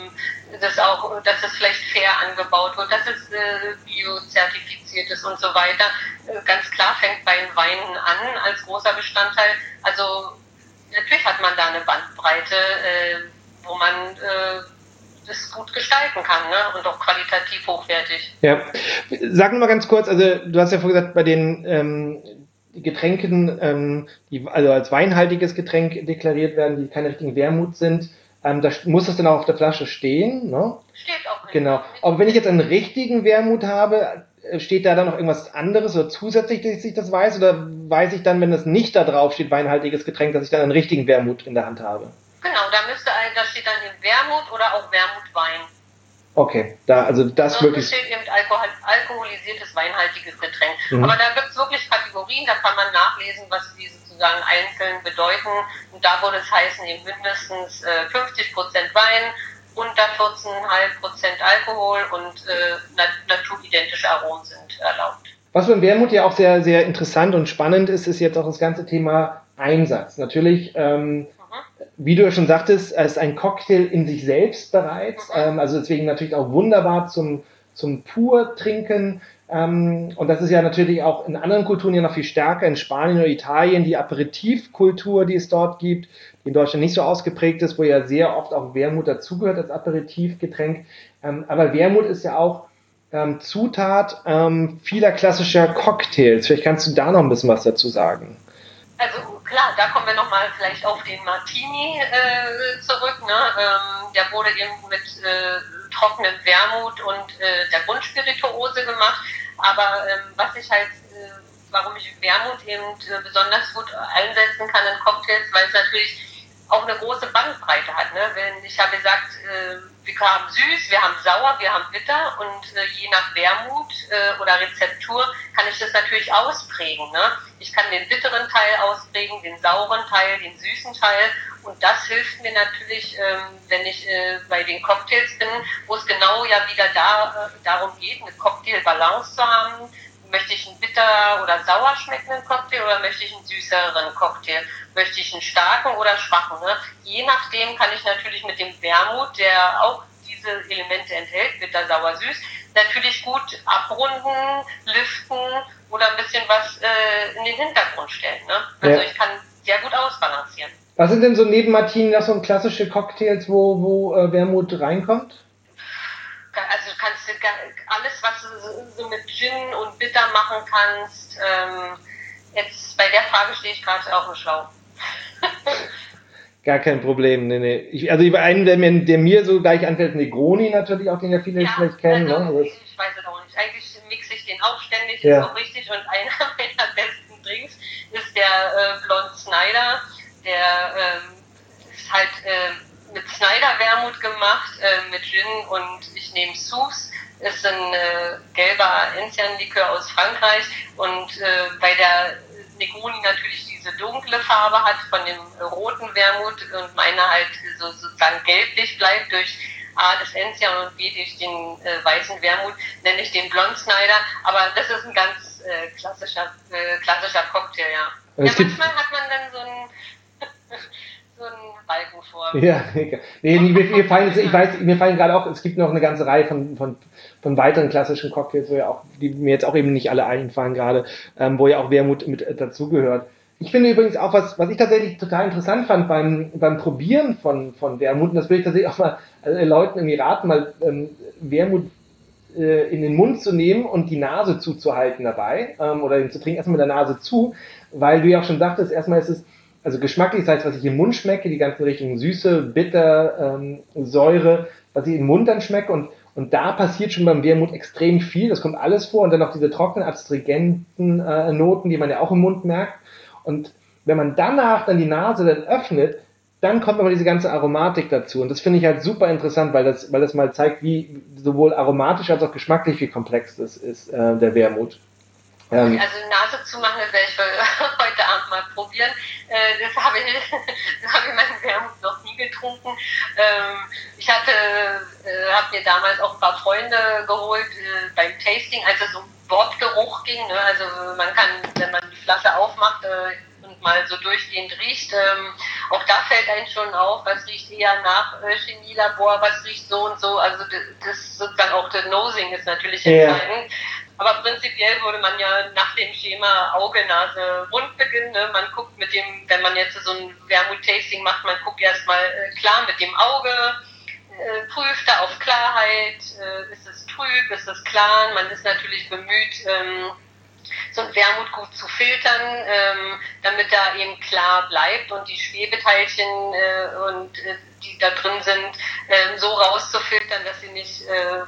dass es vielleicht fair angebaut wird, dass es biozertifiziert ist und so weiter. Ganz klar fängt bei den Weinen an als großer Bestandteil. Also natürlich hat man da eine Bandbreite, wo man das gut gestalten kann, ne? Und auch qualitativ hochwertig. Ja, sag nur mal ganz kurz, also du hast ja vorhin gesagt, bei den Getränken, die also als weinhaltiges Getränk deklariert werden, die keine richtigen Wermut sind, da muss das dann auch auf der Flasche stehen, ne? Steht auch. Genau. Aber wenn ich jetzt einen richtigen Wermut habe, steht da dann noch irgendwas anderes oder zusätzlich, dass ich das weiß? Oder weiß ich dann, wenn das nicht da drauf steht, weinhaltiges Getränk, dass ich dann einen richtigen Wermut in der Hand habe? Genau, da steht dann eben Wermut oder auch Wermutwein. Okay, das wirklich. Da steht eben alkoholisiertes weinhaltiges Getränk. Aber da gibt es wirklich Kategorien, da kann man nachlesen, was die sozusagen einzeln bedeuten. Und da würde es heißen, eben mindestens 50% Wein, unter 14,5% Alkohol und naturidentische Aromen sind erlaubt. Was beim Wermut ja auch sehr, sehr interessant und spannend ist jetzt auch das ganze Thema Einsatz. Natürlich, wie du ja schon sagtest, es ist ein Cocktail in sich selbst bereits, also deswegen natürlich auch wunderbar zum pur trinken. Und das ist ja natürlich auch in anderen Kulturen ja noch viel stärker, in Spanien oder Italien, die Aperitivkultur, die es dort gibt, die in Deutschland nicht so ausgeprägt ist, wo ja sehr oft auch Wermut dazugehört als Aperitivgetränk. Aber Wermut ist ja auch Zutat vieler klassischer Cocktails. Vielleicht kannst du da noch ein bisschen was dazu sagen. Also klar, da kommen wir nochmal vielleicht auf den Martini zurück. Ne? Der wurde eben mit trockenem Wermut und der Grundspirituose gemacht. Aber warum ich Wermut eben besonders gut einsetzen kann in Cocktails, weil es natürlich auch eine große Bandbreite hat. Ne? Ich habe gesagt, wir haben süß, wir haben sauer, wir haben bitter und je nach Wermut oder Rezeptur kann ich das natürlich ausprägen. Ne? Ich kann den bitteren Teil ausprägen, den sauren Teil, den süßen Teil und das hilft mir natürlich, wenn ich bei den Cocktails bin, wo es genau ja wieder darum geht, eine Cocktailbalance zu haben. Möchte ich einen bitter oder sauer schmeckenden Cocktail oder möchte ich einen süßeren Cocktail? Möchte ich einen starken oder schwachen? Ne? Je nachdem kann ich natürlich mit dem Wermut, der auch diese Elemente enthält, bitter, sauer, süß, natürlich gut abrunden, lüften oder ein bisschen was in den Hintergrund stellen. Ne? Also ich kann sehr gut ausbalancieren. Was sind denn so neben Martini noch so klassische Cocktails, wo Wermut reinkommt? Also du kannst alles, was du so mit Gin und Bitter machen kannst. Jetzt bei der Frage stehe ich gerade auf dem Schlauch. Gar kein Problem, nee. Also einen, der mir so gleich anfällt, Negroni natürlich, auch den ja viele vielleicht kennen. Also, ne? Ich weiß es auch nicht. Eigentlich mixe ich den auch ständig, ist auch richtig. Und einer meiner besten Drinks ist der Blond Snyder. Der ist halt mit Snyder-Wermut gemacht, mit Gin und ich nehme Sous. Ist ein gelber Enzian-Likör aus Frankreich und bei der Negroni natürlich diese dunkle Farbe hat von dem roten Wermut und meiner halt sozusagen gelblich bleibt durch A das Enzian und B durch den weißen Wermut, nenne ich den Blond Snyder, aber das ist ein ganz klassischer Cocktail, ja. Manchmal hat man dann so einen Balken vor. Ja, mir fallen gerade auch, es gibt noch eine ganze Reihe von weiteren klassischen Cocktails, die mir jetzt auch eben nicht alle einfallen gerade, wo ja auch Wermut mit dazugehört. Ich finde übrigens auch, was ich tatsächlich total interessant fand beim Probieren von Wermut, und das will ich tatsächlich auch mal Leuten irgendwie raten, mal Wermut in den Mund zu nehmen und die Nase zuzuhalten dabei, oder den zu trinken erstmal mit der Nase zu, weil du ja auch schon sagtest, erstmal ist es also geschmacklich, das heißt, was ich im Mund schmecke, die ganzen Richtungen Süße, Bitter, Säure, was ich im Mund dann schmecke und da passiert schon beim Wermut extrem viel, das kommt alles vor und dann noch diese trockenen, astringenten Noten, die man ja auch im Mund merkt und wenn man danach dann die Nase dann öffnet, dann kommt aber diese ganze Aromatik dazu und das finde ich halt super interessant, weil das mal zeigt, wie sowohl aromatisch als auch geschmacklich wie komplex das ist, der Wermut. Also Nase zumachen, das werde ich heute Abend mal probieren. Das habe ich meinen Wermut noch nie getrunken. Ich habe mir damals auch ein paar Freunde geholt beim Tasting, als es um Wortgeruch ging. Ne? Also man kann, wenn man die Flasche aufmacht und mal so durchgehend riecht, auch da fällt einem schon auf, was riecht eher nach Chemielabor, was riecht so und so. Also das sozusagen auch das Nosing ist natürlich entscheidend. Aber prinzipiell würde man ja nach dem Schema Auge, Nase, Mund beginnen. Ne? Man guckt wenn man jetzt so ein Wermut-Tasting macht, man guckt erstmal klar mit dem Auge, prüft da auf Klarheit, ist es trüb, ist es klar. Man ist natürlich bemüht, so ein Wermut gut zu filtern, damit er eben klar bleibt und die Schwebeteilchen die da drin sind, so rauszufiltern, dass sie nicht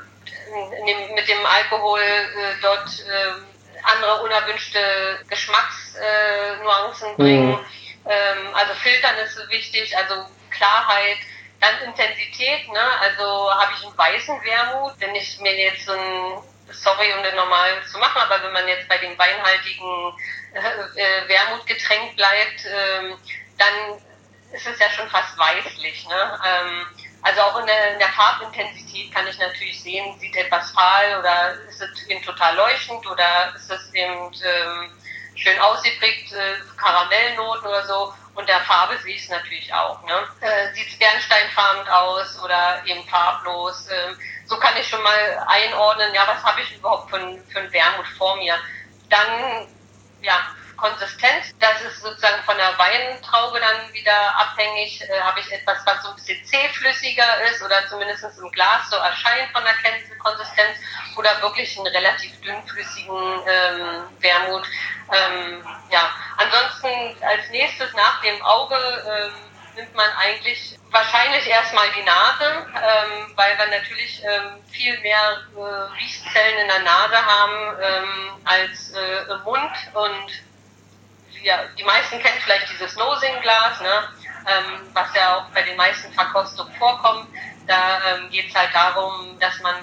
mit dem Alkohol dort andere unerwünschte Geschmacksnuancen bringen. Also filtern ist so wichtig, also Klarheit, dann Intensität, ne? Also habe ich einen weißen Wermut, wenn ich mir jetzt sorry, um den normal zu machen, aber wenn man jetzt bei dem weinhaltigen Wermutgetränk bleibt, dann ist es ja schon fast weißlich, ne? Also auch in der Farbintensität kann ich natürlich sehen, sieht etwas fahl oder ist es eben total leuchtend oder ist es eben schön ausgeprägt, Karamellnoten oder so. Und der Farbe sehe ich es natürlich auch. Ne? Sieht es bernsteinfarben aus oder eben farblos. So kann ich schon mal einordnen, ja, was habe ich überhaupt für ein Wermut vor mir. Dann, ja, Konsistenz, das ist sozusagen von der Weintraube dann wieder abhängig. Habe ich etwas, was so ein bisschen zähflüssiger ist oder zumindest im Glas so erscheint von der Konsistenz oder wirklich einen relativ dünnflüssigen Wermut. Ja, ansonsten als nächstes nach dem Auge nimmt man eigentlich wahrscheinlich erstmal die Nase, weil wir natürlich viel mehr Riechzellen in der Nase haben als im Mund und ja, die meisten kennen vielleicht dieses Nosing-Glas, ne? was ja auch bei den meisten Verkostungen vorkommt. Da geht es halt darum, dass man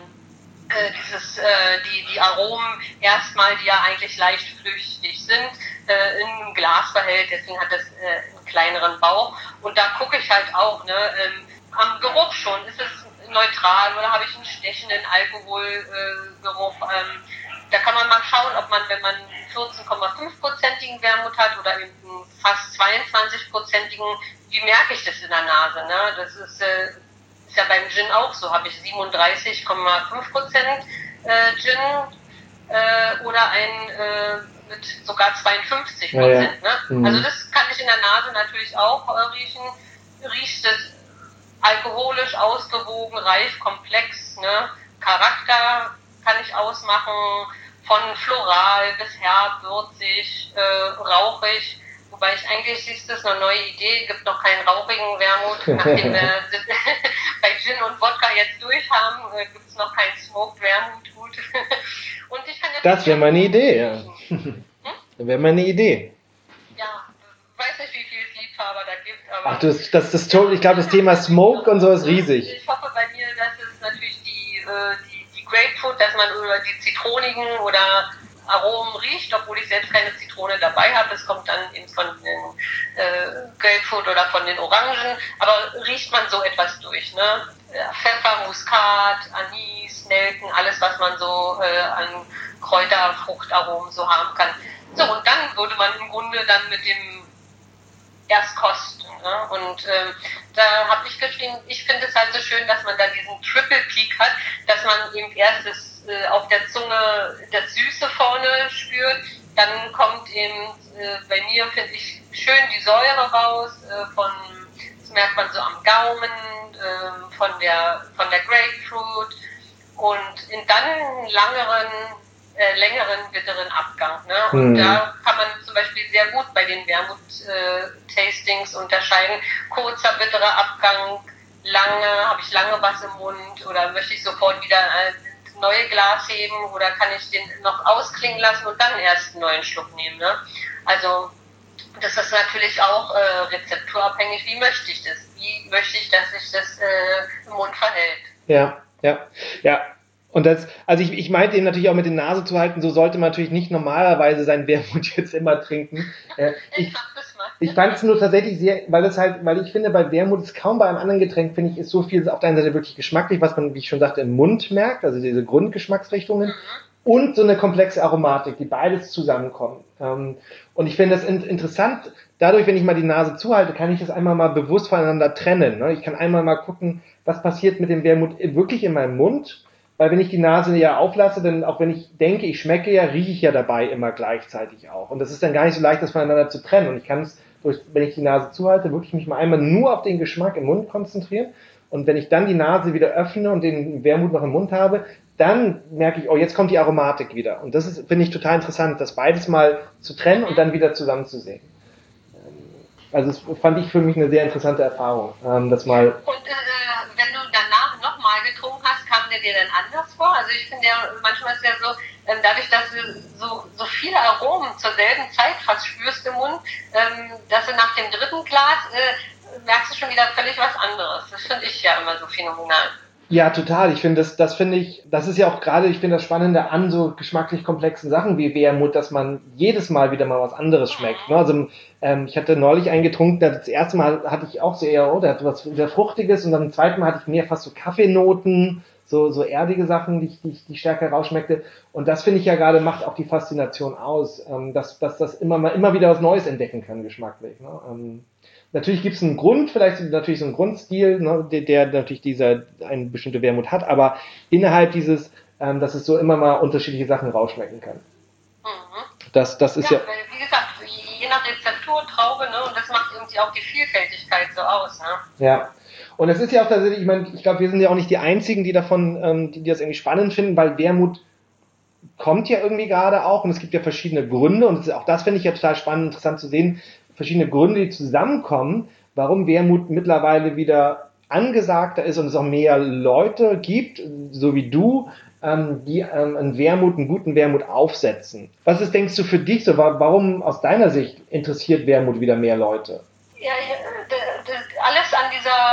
die Aromen erstmal, die ja eigentlich leicht flüchtig sind, in einem Glas behält, deswegen hat das einen kleineren Bauch. Und da gucke ich halt auch, am Geruch schon, ist es neutral oder habe ich einen stechenden Alkoholgeruch? Da kann man mal schauen, ob man, wenn man einen 14,5%igen Wermut hat oder eben einen fast 22%igen, wie merke ich das in der Nase? Ne? Das ist ja beim Gin auch so, habe ich 37,5% Gin oder ein mit sogar 52%. Ja. Ne? Also das kann ich in der Nase natürlich auch riechen. Riecht es alkoholisch, ausgewogen, reif, komplex, ne? Charakter kann ich ausmachen, von floral bis herb, würzig, rauchig. Wobei ich eigentlich, ist das eine neue Idee, gibt noch keinen rauchigen Wermut. Nachdem wir bei Gin und Wodka jetzt durch haben, gibt es noch keinen Smoked Wermut. Gut. Und ich kann das wäre mal eine Idee, ja. Wäre mal eine Idee. Ja, weiß nicht, wie viele Liebhaber da gibt. Aber ach, das ist toll. Ich glaube, das Thema Smoke und so ist riesig. Ich hoffe bei mir, dass es natürlich die Grapefruit, dass man über die zitronigen oder Aromen riecht, obwohl ich selbst keine Zitrone dabei habe. Das kommt dann eben von den Grapefruit oder von den Orangen. Aber riecht man so etwas durch, ne? Pfeffer, Muskat, Anis, Nelken, alles, was man so an Kräuter, Fruchtaromen so haben kann. So, und dann würde man im Grunde dann mit dem erst kosten. Ne? Und da habe ich geschrieben, ich finde es halt so schön, dass man da diesen Triple Peak hat, dass man eben erst auf der Zunge das Süße vorne spürt, dann kommt eben bei mir, finde ich, schön die Säure raus, das merkt man so am Gaumen, von der Grapefruit und dann einen längeren bitteren Abgang. Ne? Und da kann man zum Beispiel sehr gut bei den Wermut-Tastings unterscheiden. Kurzer bitterer Abgang, habe ich lange was im Mund oder möchte ich sofort wieder ein neues Glas heben oder kann ich den noch ausklingen lassen und dann erst einen neuen Schluck nehmen. Ne? Also das ist natürlich auch rezepturabhängig. Wie möchte ich das? Wie möchte ich, dass sich das im Mund verhält? Ja. Und also ich meinte eben natürlich auch mit der Nase zu halten, so sollte man natürlich nicht normalerweise seinen Wermut jetzt immer trinken. Ich fand es nur tatsächlich sehr, weil ich finde, bei Wermut ist kaum bei einem anderen Getränk, finde ich, ist so viel auf der einen Seite wirklich geschmacklich, was man, wie ich schon sagte, im Mund merkt, also diese Grundgeschmacksrichtungen und so eine komplexe Aromatik, die beides zusammenkommen. Und ich finde das interessant, dadurch, wenn ich mal die Nase zuhalte, kann ich das einmal mal bewusst voneinander trennen. Ne? Ich kann einmal mal gucken, was passiert mit dem Wermut wirklich in meinem Mund. Weil wenn ich die Nase ja auflasse, dann auch wenn ich denke, ich schmecke ja, rieche ich ja dabei immer gleichzeitig auch. Und das ist dann gar nicht so leicht, das voneinander zu trennen. Und ich kann es, wenn ich die Nase zuhalte, wirklich mich mal einmal nur auf den Geschmack im Mund konzentrieren. Und wenn ich dann die Nase wieder öffne und den Wermut noch im Mund habe, dann merke ich, oh, jetzt kommt die Aromatik wieder. Und das finde ich total interessant, das beides mal zu trennen und dann wieder zusammenzusehen. Also das fand ich für mich eine sehr interessante Erfahrung, das mal. Und wenn du danach nochmal getrunken hast, kam der dir dann anders vor? Also ich finde ja, manchmal ist ja so, dadurch, dass du so viele Aromen zur selben Zeit fast spürst im Mund, dass du nach dem dritten Glas merkst du schon wieder völlig was anderes. Das finde ich ja immer so phänomenal. Ja, total. Ich finde, das ist ja auch gerade, ich finde das Spannende an so geschmacklich komplexen Sachen wie Wermut, dass man jedes Mal wieder mal was anderes schmeckt. Ne? Also ich hatte neulich einen getrunken, das erste Mal hatte ich auch so eher, der hat was sehr Fruchtiges und dann im zweiten Mal hatte ich mehr fast so Kaffeenoten, so erdige Sachen, die stärker rausschmeckte. Und das finde ich ja gerade, macht auch die Faszination aus, dass das immer wieder was Neues entdecken kann, geschmacklich. Ne? Natürlich gibt es einen Grund, vielleicht natürlich so einen Grundstil, ne, der natürlich eine bestimmte Wermut hat, aber innerhalb dieses, dass es so immer mal unterschiedliche Sachen rausschmecken kann. Das ist ja. Wie gesagt, je nach Rezeptur, Traube, ne, und das macht irgendwie auch die Vielfältigkeit so aus. Ne? Ja. Und es ist ja auch tatsächlich, ich glaube, wir sind ja auch nicht die Einzigen, die davon, die das irgendwie spannend finden, weil Wermut kommt ja irgendwie gerade auch und es gibt ja verschiedene Gründe und auch das finde ich ja total spannend, interessant zu sehen, verschiedene Gründe, die zusammenkommen, warum Wermut mittlerweile wieder angesagter ist und es auch mehr Leute gibt, so wie du, die einen guten Wermut aufsetzen. Was denkst du für dich so, warum aus deiner Sicht interessiert Wermut wieder mehr Leute? Ja, das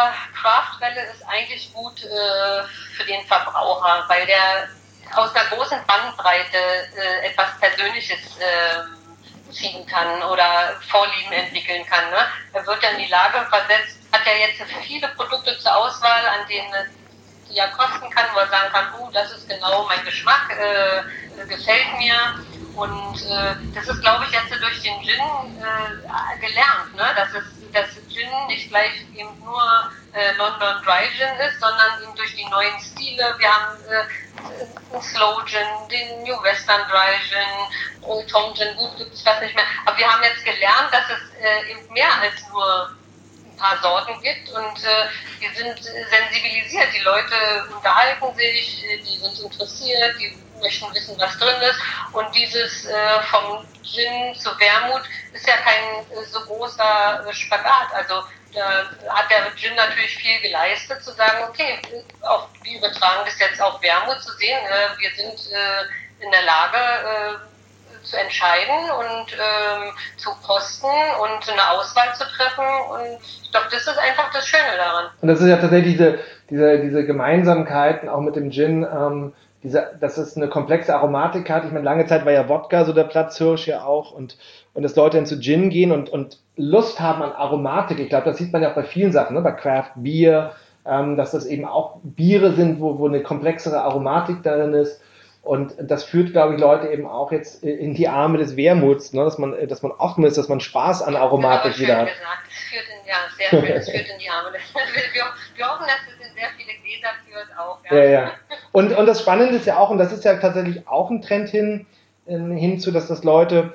Craft-Welle ist eigentlich gut für den Verbraucher, weil der aus einer großen Bandbreite etwas Persönliches ziehen kann oder Vorlieben entwickeln kann. Ne? Er wird ja in die Lage versetzt, hat ja jetzt viele Produkte zur Auswahl, an denen die er kosten kann, wo er sagen kann, das ist genau mein Geschmack, gefällt mir. Und das ist, glaube ich, jetzt durch den Gin gelernt, ne? Dass Gin nicht gleich eben nur London Dry Gin ist, sondern eben durch die neuen Stile. Wir haben den Slow Gin, den New Western Dry Gin, Old Tom Gin, gut, gibt es das nicht mehr. Aber wir haben jetzt gelernt, dass es eben mehr als nur ein paar Sorten gibt und wir sind sensibilisiert. Die Leute unterhalten sich, die sind interessiert, die möchten wissen, was drin ist. Und dieses vom Gin zu Wermut ist ja kein so großer Spagat. Also da hat der Gin natürlich viel geleistet, zu sagen, okay, wir übertragen das jetzt auf Wermut, zu sehen, wir sind in der Lage zu entscheiden und zu kosten und eine Auswahl zu treffen. Und ich glaube, das ist einfach das Schöne daran. Und das ist ja tatsächlich diese Gemeinsamkeiten auch mit dem Gin, dass es eine komplexe Aromatik hat. Ich meine, lange Zeit war ja Wodka so der Platzhirsch ja auch und dass Leute dann zu Gin gehen und Lust haben an Aromatik. Ich glaube, das sieht man ja auch bei vielen Sachen, ne? Bei Craft Beer, dass das eben auch Biere sind, wo eine komplexere Aromatik darin ist. Und das führt, glaube ich, Leute eben auch jetzt in die Arme des Wermuts, ne? dass man offen ist, dass man Spaß an Aromatik wieder hat. Gesagt. Sehr schön, das führt in die Arme. Wir hoffen, dass es in sehr viele Gläser führt auch. Ja. Und das Spannende ist ja auch, und das ist ja tatsächlich auch ein Trend hinzu, dass das Leute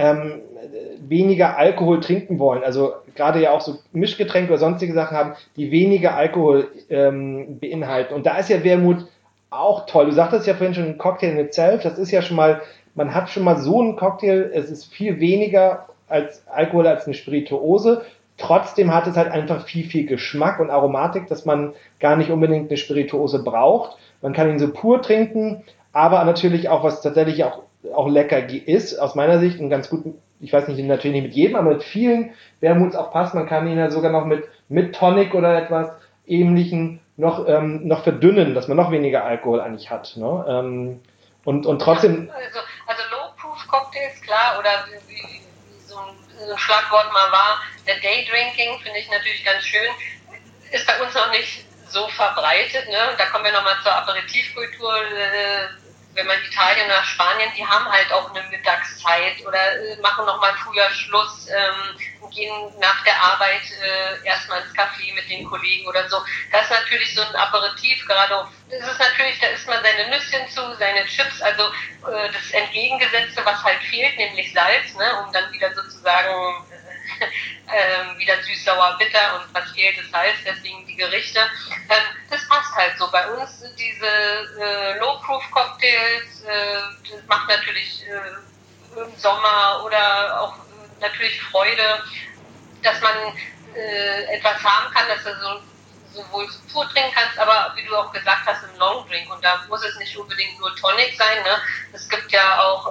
weniger Alkohol trinken wollen. Also gerade ja auch so Mischgetränke oder sonstige Sachen haben, die weniger Alkohol beinhalten. Und da ist ja Wermut auch toll. Du sagtest ja vorhin schon, ein Cocktail in itself, das ist ja schon mal, man hat schon mal so einen Cocktail, es ist viel weniger als Alkohol als eine Spirituose. Trotzdem hat es halt einfach viel Geschmack und Aromatik, dass man gar nicht unbedingt eine Spirituose braucht. Man kann ihn so pur trinken, aber natürlich auch, was tatsächlich auch lecker ist, aus meiner Sicht, und ganz gut, ich weiß nicht, natürlich nicht mit jedem, aber mit vielen Wermuts auch passt. Man kann ihn ja sogar noch mit Tonic oder etwas Ähnlichem noch verdünnen, dass man noch weniger Alkohol eigentlich hat. Ne? Und trotzdem... Also Low-Proof-Cocktails, klar, oder wie so ein Schlagwort mal war, der Daydrinking, finde ich natürlich ganz schön, ist bei uns noch nicht so verbreitet. Ne? Da kommen wir nochmal zur Aperitivkultur. Wenn man Italien oder Spanien, die haben halt auch eine Mittagszeit oder machen nochmal früher Schluss, gehen nach der Arbeit erstmal ins Café mit den Kollegen oder so. Das ist natürlich so ein Aperitif, gerade auf, das ist natürlich, da isst man seine Nüsschen zu, seine Chips, also das Entgegengesetzte, was halt fehlt, nämlich Salz, ne, um dann wieder sozusagen wieder süß, sauer, bitter und was fehlt ist Salz, deswegen die Gerichte. Das passt halt so. Bei uns diese Low-Proof-Cocktails, das macht natürlich im Sommer oder auch natürlich Freude, dass man etwas haben kann, dass du sowohl pur trinken kannst, aber wie du auch gesagt hast, im Longdrink. Und da muss es nicht unbedingt nur Tonic sein. Ne? Es gibt ja auch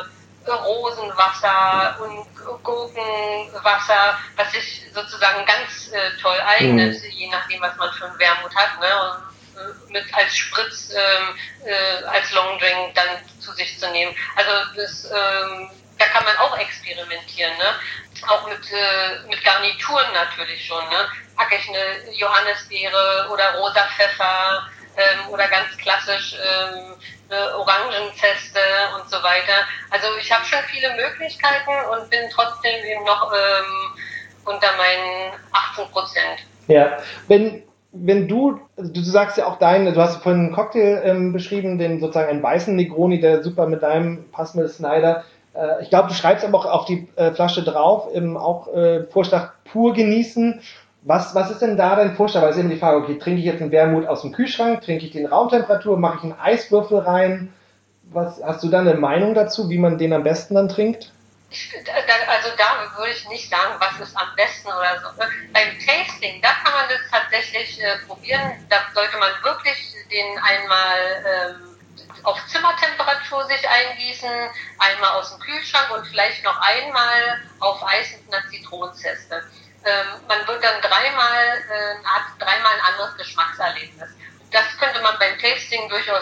Rosenwasser und Gurkenwasser, was sich sozusagen ganz toll eignet, je nachdem, was man für einen Wermut hat, ne? Und, mit als Spritz, als Longdrink dann zu sich zu nehmen. Also das, da kann man auch experimentieren, ne? Auch mit Garnituren natürlich schon, ne? Packe ich eine Johannisbeere oder rosa Pfeffer oder ganz klassisch eine Orangenzeste und so weiter. Also ich habe schon viele Möglichkeiten und bin trotzdem eben noch unter meinen 18%. Ja, wenn du sagst ja auch du hast vorhin einen Cocktail beschrieben, den sozusagen einen weißen Negroni, der super mit deinem passt mit Snyder. Ich glaube, du schreibst aber auch auf die Flasche drauf, auch Vorschlag pur genießen. Was ist denn da dein Vorschlag? Weil es ist eben die Frage, okay, trinke ich jetzt einen Wermut aus dem Kühlschrank, trinke ich den Raumtemperatur, mache ich einen Eiswürfel rein? Hast du da eine Meinung dazu, wie man den am besten dann trinkt? Also da würde ich nicht sagen, was ist am besten oder so. Beim Tasting, da kann man das tatsächlich probieren. Da sollte man wirklich den einmal auf Zimmertemperatur sich eingießen, einmal aus dem Kühlschrank und vielleicht noch einmal auf Eis mit einer Zitronenzeste. Man wird dann hat 3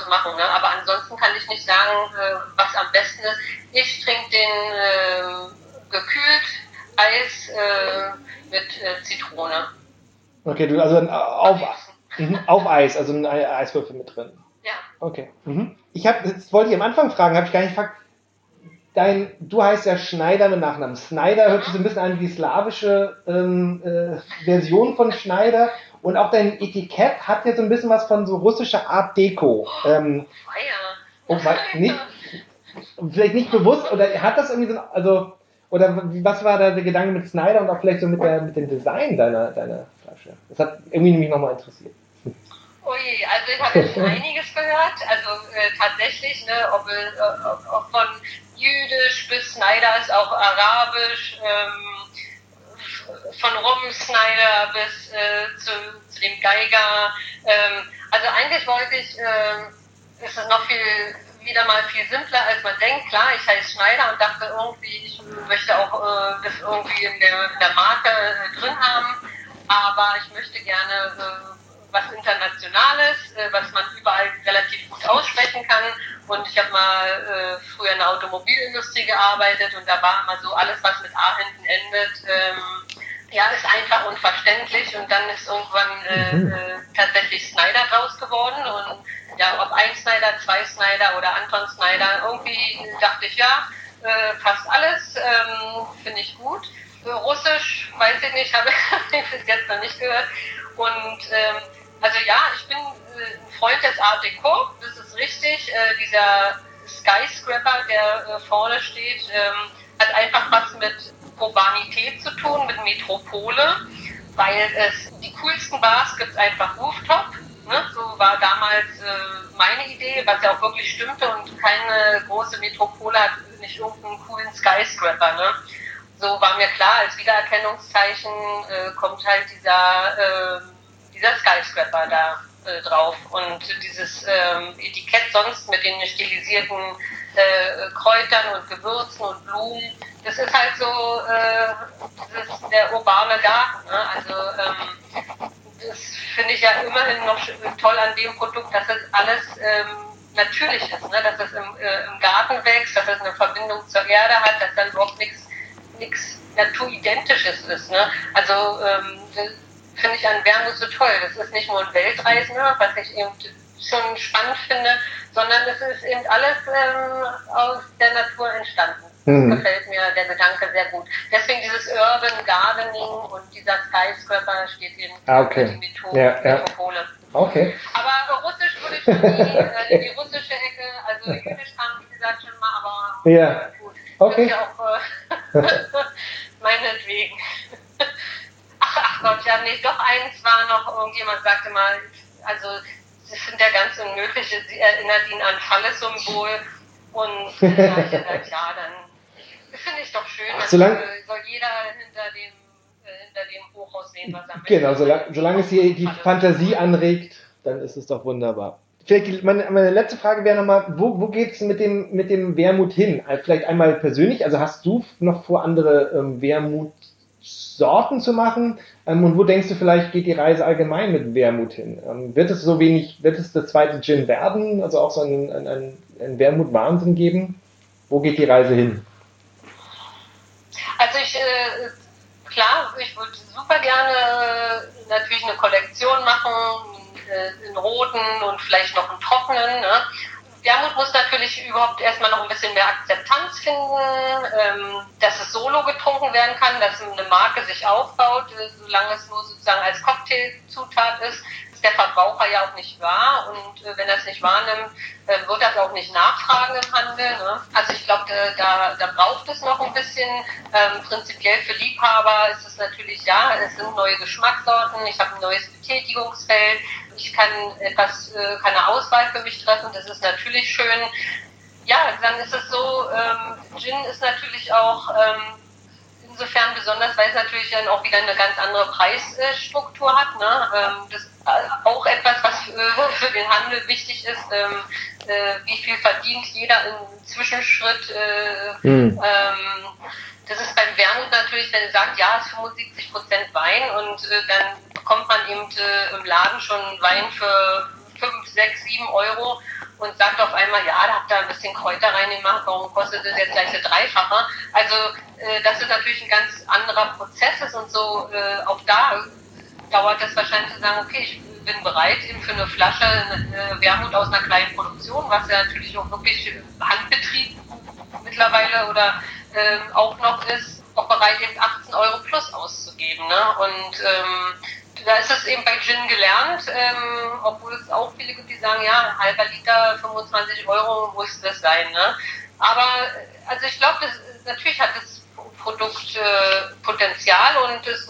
durchaus machen. Ne? Aber ansonsten kann ich nicht sagen, was am besten ist. Ich trinke den gekühlt, Eis mit Zitrone. Okay, du also auf Eis, also ein Eiswürfel mit drin. Ja. Okay. Jetzt wollte ich am Anfang fragen, habe ich gar nicht gefragt. Du heißt ja Schneider mit Nachnamen. Schneider hört sich so ein bisschen an wie die slawische Version von Schneider. Und auch dein Etikett hat ja so ein bisschen was von so russischer Art Deco. Vielleicht nicht bewusst, oder hat das irgendwie so, also, oder was war da der Gedanke mit Schneider und auch vielleicht so mit dem Design deiner Flasche? Das hat irgendwie mich nochmal interessiert. Ui, also ich habe jetzt einiges gehört, also tatsächlich, ne, ob von Jüdisch bis Schneider ist auch Arabisch, von Rum-Schneider bis zu dem Geiger. Also eigentlich wollte ich, ist es noch wieder mal viel simpler, als man denkt. Klar, ich heiße Schneider und dachte irgendwie, ich möchte auch das irgendwie in der Marke drin haben, aber ich möchte gerne was Internationales, was man überall relativ gut aussprechen kann. Und ich habe mal früher in der Automobilindustrie gearbeitet und da war immer so alles, was mit A hinten endet, ist einfach unverständlich. Und dann ist irgendwann tatsächlich Schneider draus geworden. Und ja, ob ein Schneider, zwei Schneider oder Anton Schneider, irgendwie dachte ich, passt alles, finde ich gut. Russisch, weiß ich nicht, habe ich bis jetzt noch nicht gehört. Und also ja, ich bin ein Freund des Art Deco, das ist richtig. Dieser Skyscraper, der vorne steht, hat einfach was mit Urbanität zu tun, mit Metropole, weil die coolsten Bars gibt es einfach Rooftop. Ne? So war damals meine Idee, was ja auch wirklich stimmte, und keine große Metropole hat nicht irgendeinen coolen Skyscraper. Ne? So war mir klar, als Wiedererkennungszeichen kommt halt dieser Skyscraper da drauf. Und dieses Etikett sonst mit den stilisierten Kräutern und Gewürzen und Blumen, das ist halt so das ist der urbane Garten. Ne? Also das finde ich ja immerhin noch toll an dem Produkt, dass es alles natürlich ist, ne? Dass es im Garten wächst, dass es eine Verbindung zur Erde hat, dass dann überhaupt nichts Naturidentisches ist. Ne? Also finde ich an Wermut so toll. Das ist nicht nur ein Weltreisender, was ich eben schon spannend finde, sondern es ist eben alles aus der Natur entstanden. Das gefällt mir der Gedanke sehr gut. Deswegen dieses Urban Gardening und dieser Skyscraper steht eben für die Metropole. Okay. Aber Russisch würde ich schon in die russische Ecke, also Jüdisch kam, wie gesagt, schon mal, aber gut. Okay. Ja auch meinetwegen. Ach Gott, ja, nee, doch eins war noch, irgendjemand sagte mal, also das sind ja ganz Unmögliche, sie erinnert ihn an Falles-Symbol und dann finde ich doch schön, soll jeder hinter dem Hochhaus sehen, was er möchte. Genau, solange es hier die Fantasie anregt, dann ist es doch wunderbar. Vielleicht meine letzte Frage wäre nochmal, wo geht's mit dem Wermut hin? Vielleicht einmal persönlich, also hast du noch vor, andere Wermutsorten zu machen? Und wo denkst du, vielleicht geht die Reise allgemein mit Wermut hin? Wird es das zweite Gin werden, also auch so ein Wermut-Wahnsinn geben? Wo geht die Reise hin? Also ich würde super gerne natürlich eine Kollektion machen, in roten und vielleicht noch einen trockenen. Ne? Wermut muss natürlich überhaupt erstmal noch ein bisschen mehr Akzeptanz finden, dass es solo getrunken werden kann, dass eine Marke sich aufbaut, solange es nur sozusagen als Cocktailzutat ist der Verbraucher ja auch nicht wahr, und wenn er es nicht wahrnimmt, wird er es auch nicht nachfragen im Handel. Ne? Also ich glaube, da braucht es noch ein bisschen. Prinzipiell für Liebhaber ist es natürlich, es sind neue Geschmackssorten, ich habe ein neues Betätigungsfeld, ich kann eine Auswahl für mich treffen, das ist natürlich schön. Ja, dann ist es so, Gin ist natürlich auch insofern besonders, weil es natürlich dann auch wieder eine ganz andere Preisstruktur hat. Ne? Das ist auch etwas, was für den Handel wichtig ist, wie viel verdient jeder im Zwischenschritt. Das ist beim Wermut natürlich, wenn er sagt, es ist 75% Wein, und dann bekommt man eben im Laden schon Wein für 5, 6, 7 Euro und sagt auf einmal, ja, da habt ihr ein bisschen Kräuter reingemacht, warum kostet das jetzt gleich das Dreifache? Also, dass es natürlich ein ganz anderer Prozess ist und so, auch da dauert es wahrscheinlich zu sagen, okay, ich bin bereit, eben für eine Flasche Wermut aus einer kleinen Produktion, was ja natürlich auch wirklich Handbetrieb mittlerweile oder auch noch ist, auch bereit, eben 18 Euro plus auszugeben. Ne? Und da ist es eben bei Gin gelernt, obwohl es auch viele gibt, die sagen, ja, ein halber Liter, 25 Euro muss das sein. Ne? Aber also ich glaube, natürlich hat das Produkt Potenzial und es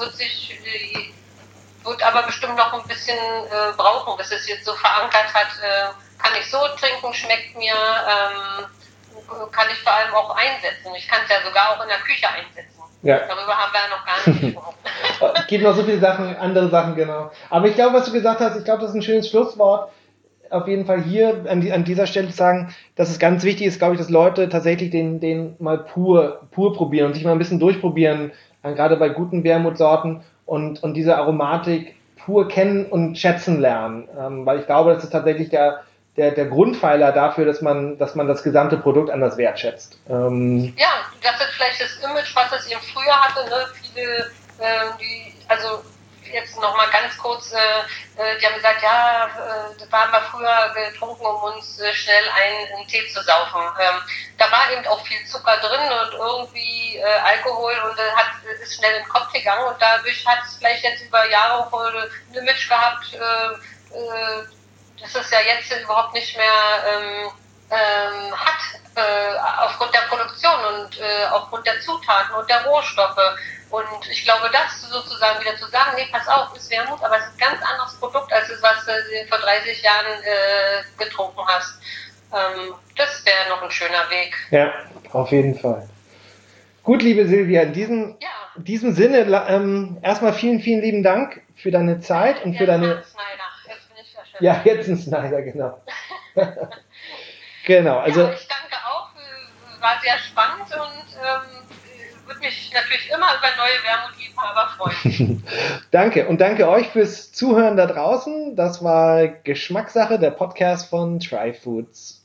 wird aber bestimmt noch ein bisschen brauchen, bis es jetzt so verankert hat, kann ich so trinken, schmeckt mir, kann ich vor allem auch einsetzen. Ich kann es ja sogar auch in der Küche einsetzen. Ja. Darüber haben wir ja noch gar nicht gesprochen. Es gibt noch so viele Sachen, andere Sachen, genau. Aber ich glaube, was du gesagt hast, ich glaube, das ist ein schönes Schlusswort. Auf jeden Fall hier an dieser Stelle zu sagen, dass es ganz wichtig ist, glaube ich, dass Leute tatsächlich den mal pur probieren und sich mal ein bisschen durchprobieren, gerade bei guten Wermutsorten und diese Aromatik pur kennen und schätzen lernen. Weil ich glaube, das ist tatsächlich der Grundpfeiler dafür, dass man das gesamte Produkt anders wertschätzt. Ja, das ist vielleicht das Image, was es eben früher hatte, ne? Viele, also jetzt nochmal ganz kurz, die haben gesagt, ja, das haben wir früher getrunken, um uns schnell einen Tee zu saufen. Da war eben auch viel Zucker drin und irgendwie Alkohol und ist schnell in den Kopf gegangen und dadurch hat es vielleicht jetzt über Jahre auch ein Image gehabt, das es ja jetzt überhaupt nicht mehr hat, aufgrund der Produktion und aufgrund der Zutaten und der Rohstoffe. Und ich glaube, das sozusagen wieder zu sagen, nee, pass auf, ist Wermut, aber es ist ein ganz anderes Produkt, als das, was du vor 30 Jahren getrunken hast. Das wäre noch ein schöner Weg. Ja, auf jeden Fall. Gut, liebe Silvia, in diesem Sinne erstmal vielen, vielen lieben Dank für deine Zeit und für deine... Jetzt bin ich ja schön. Ja, jetzt ein Snyder, genau. Genau, also... Ja, ich danke auch, war sehr spannend und würde mich natürlich immer über neue Wermutliebhaber freuen. Danke und danke euch fürs Zuhören da draußen. Das war Geschmackssache, der Podcast von Try Foods.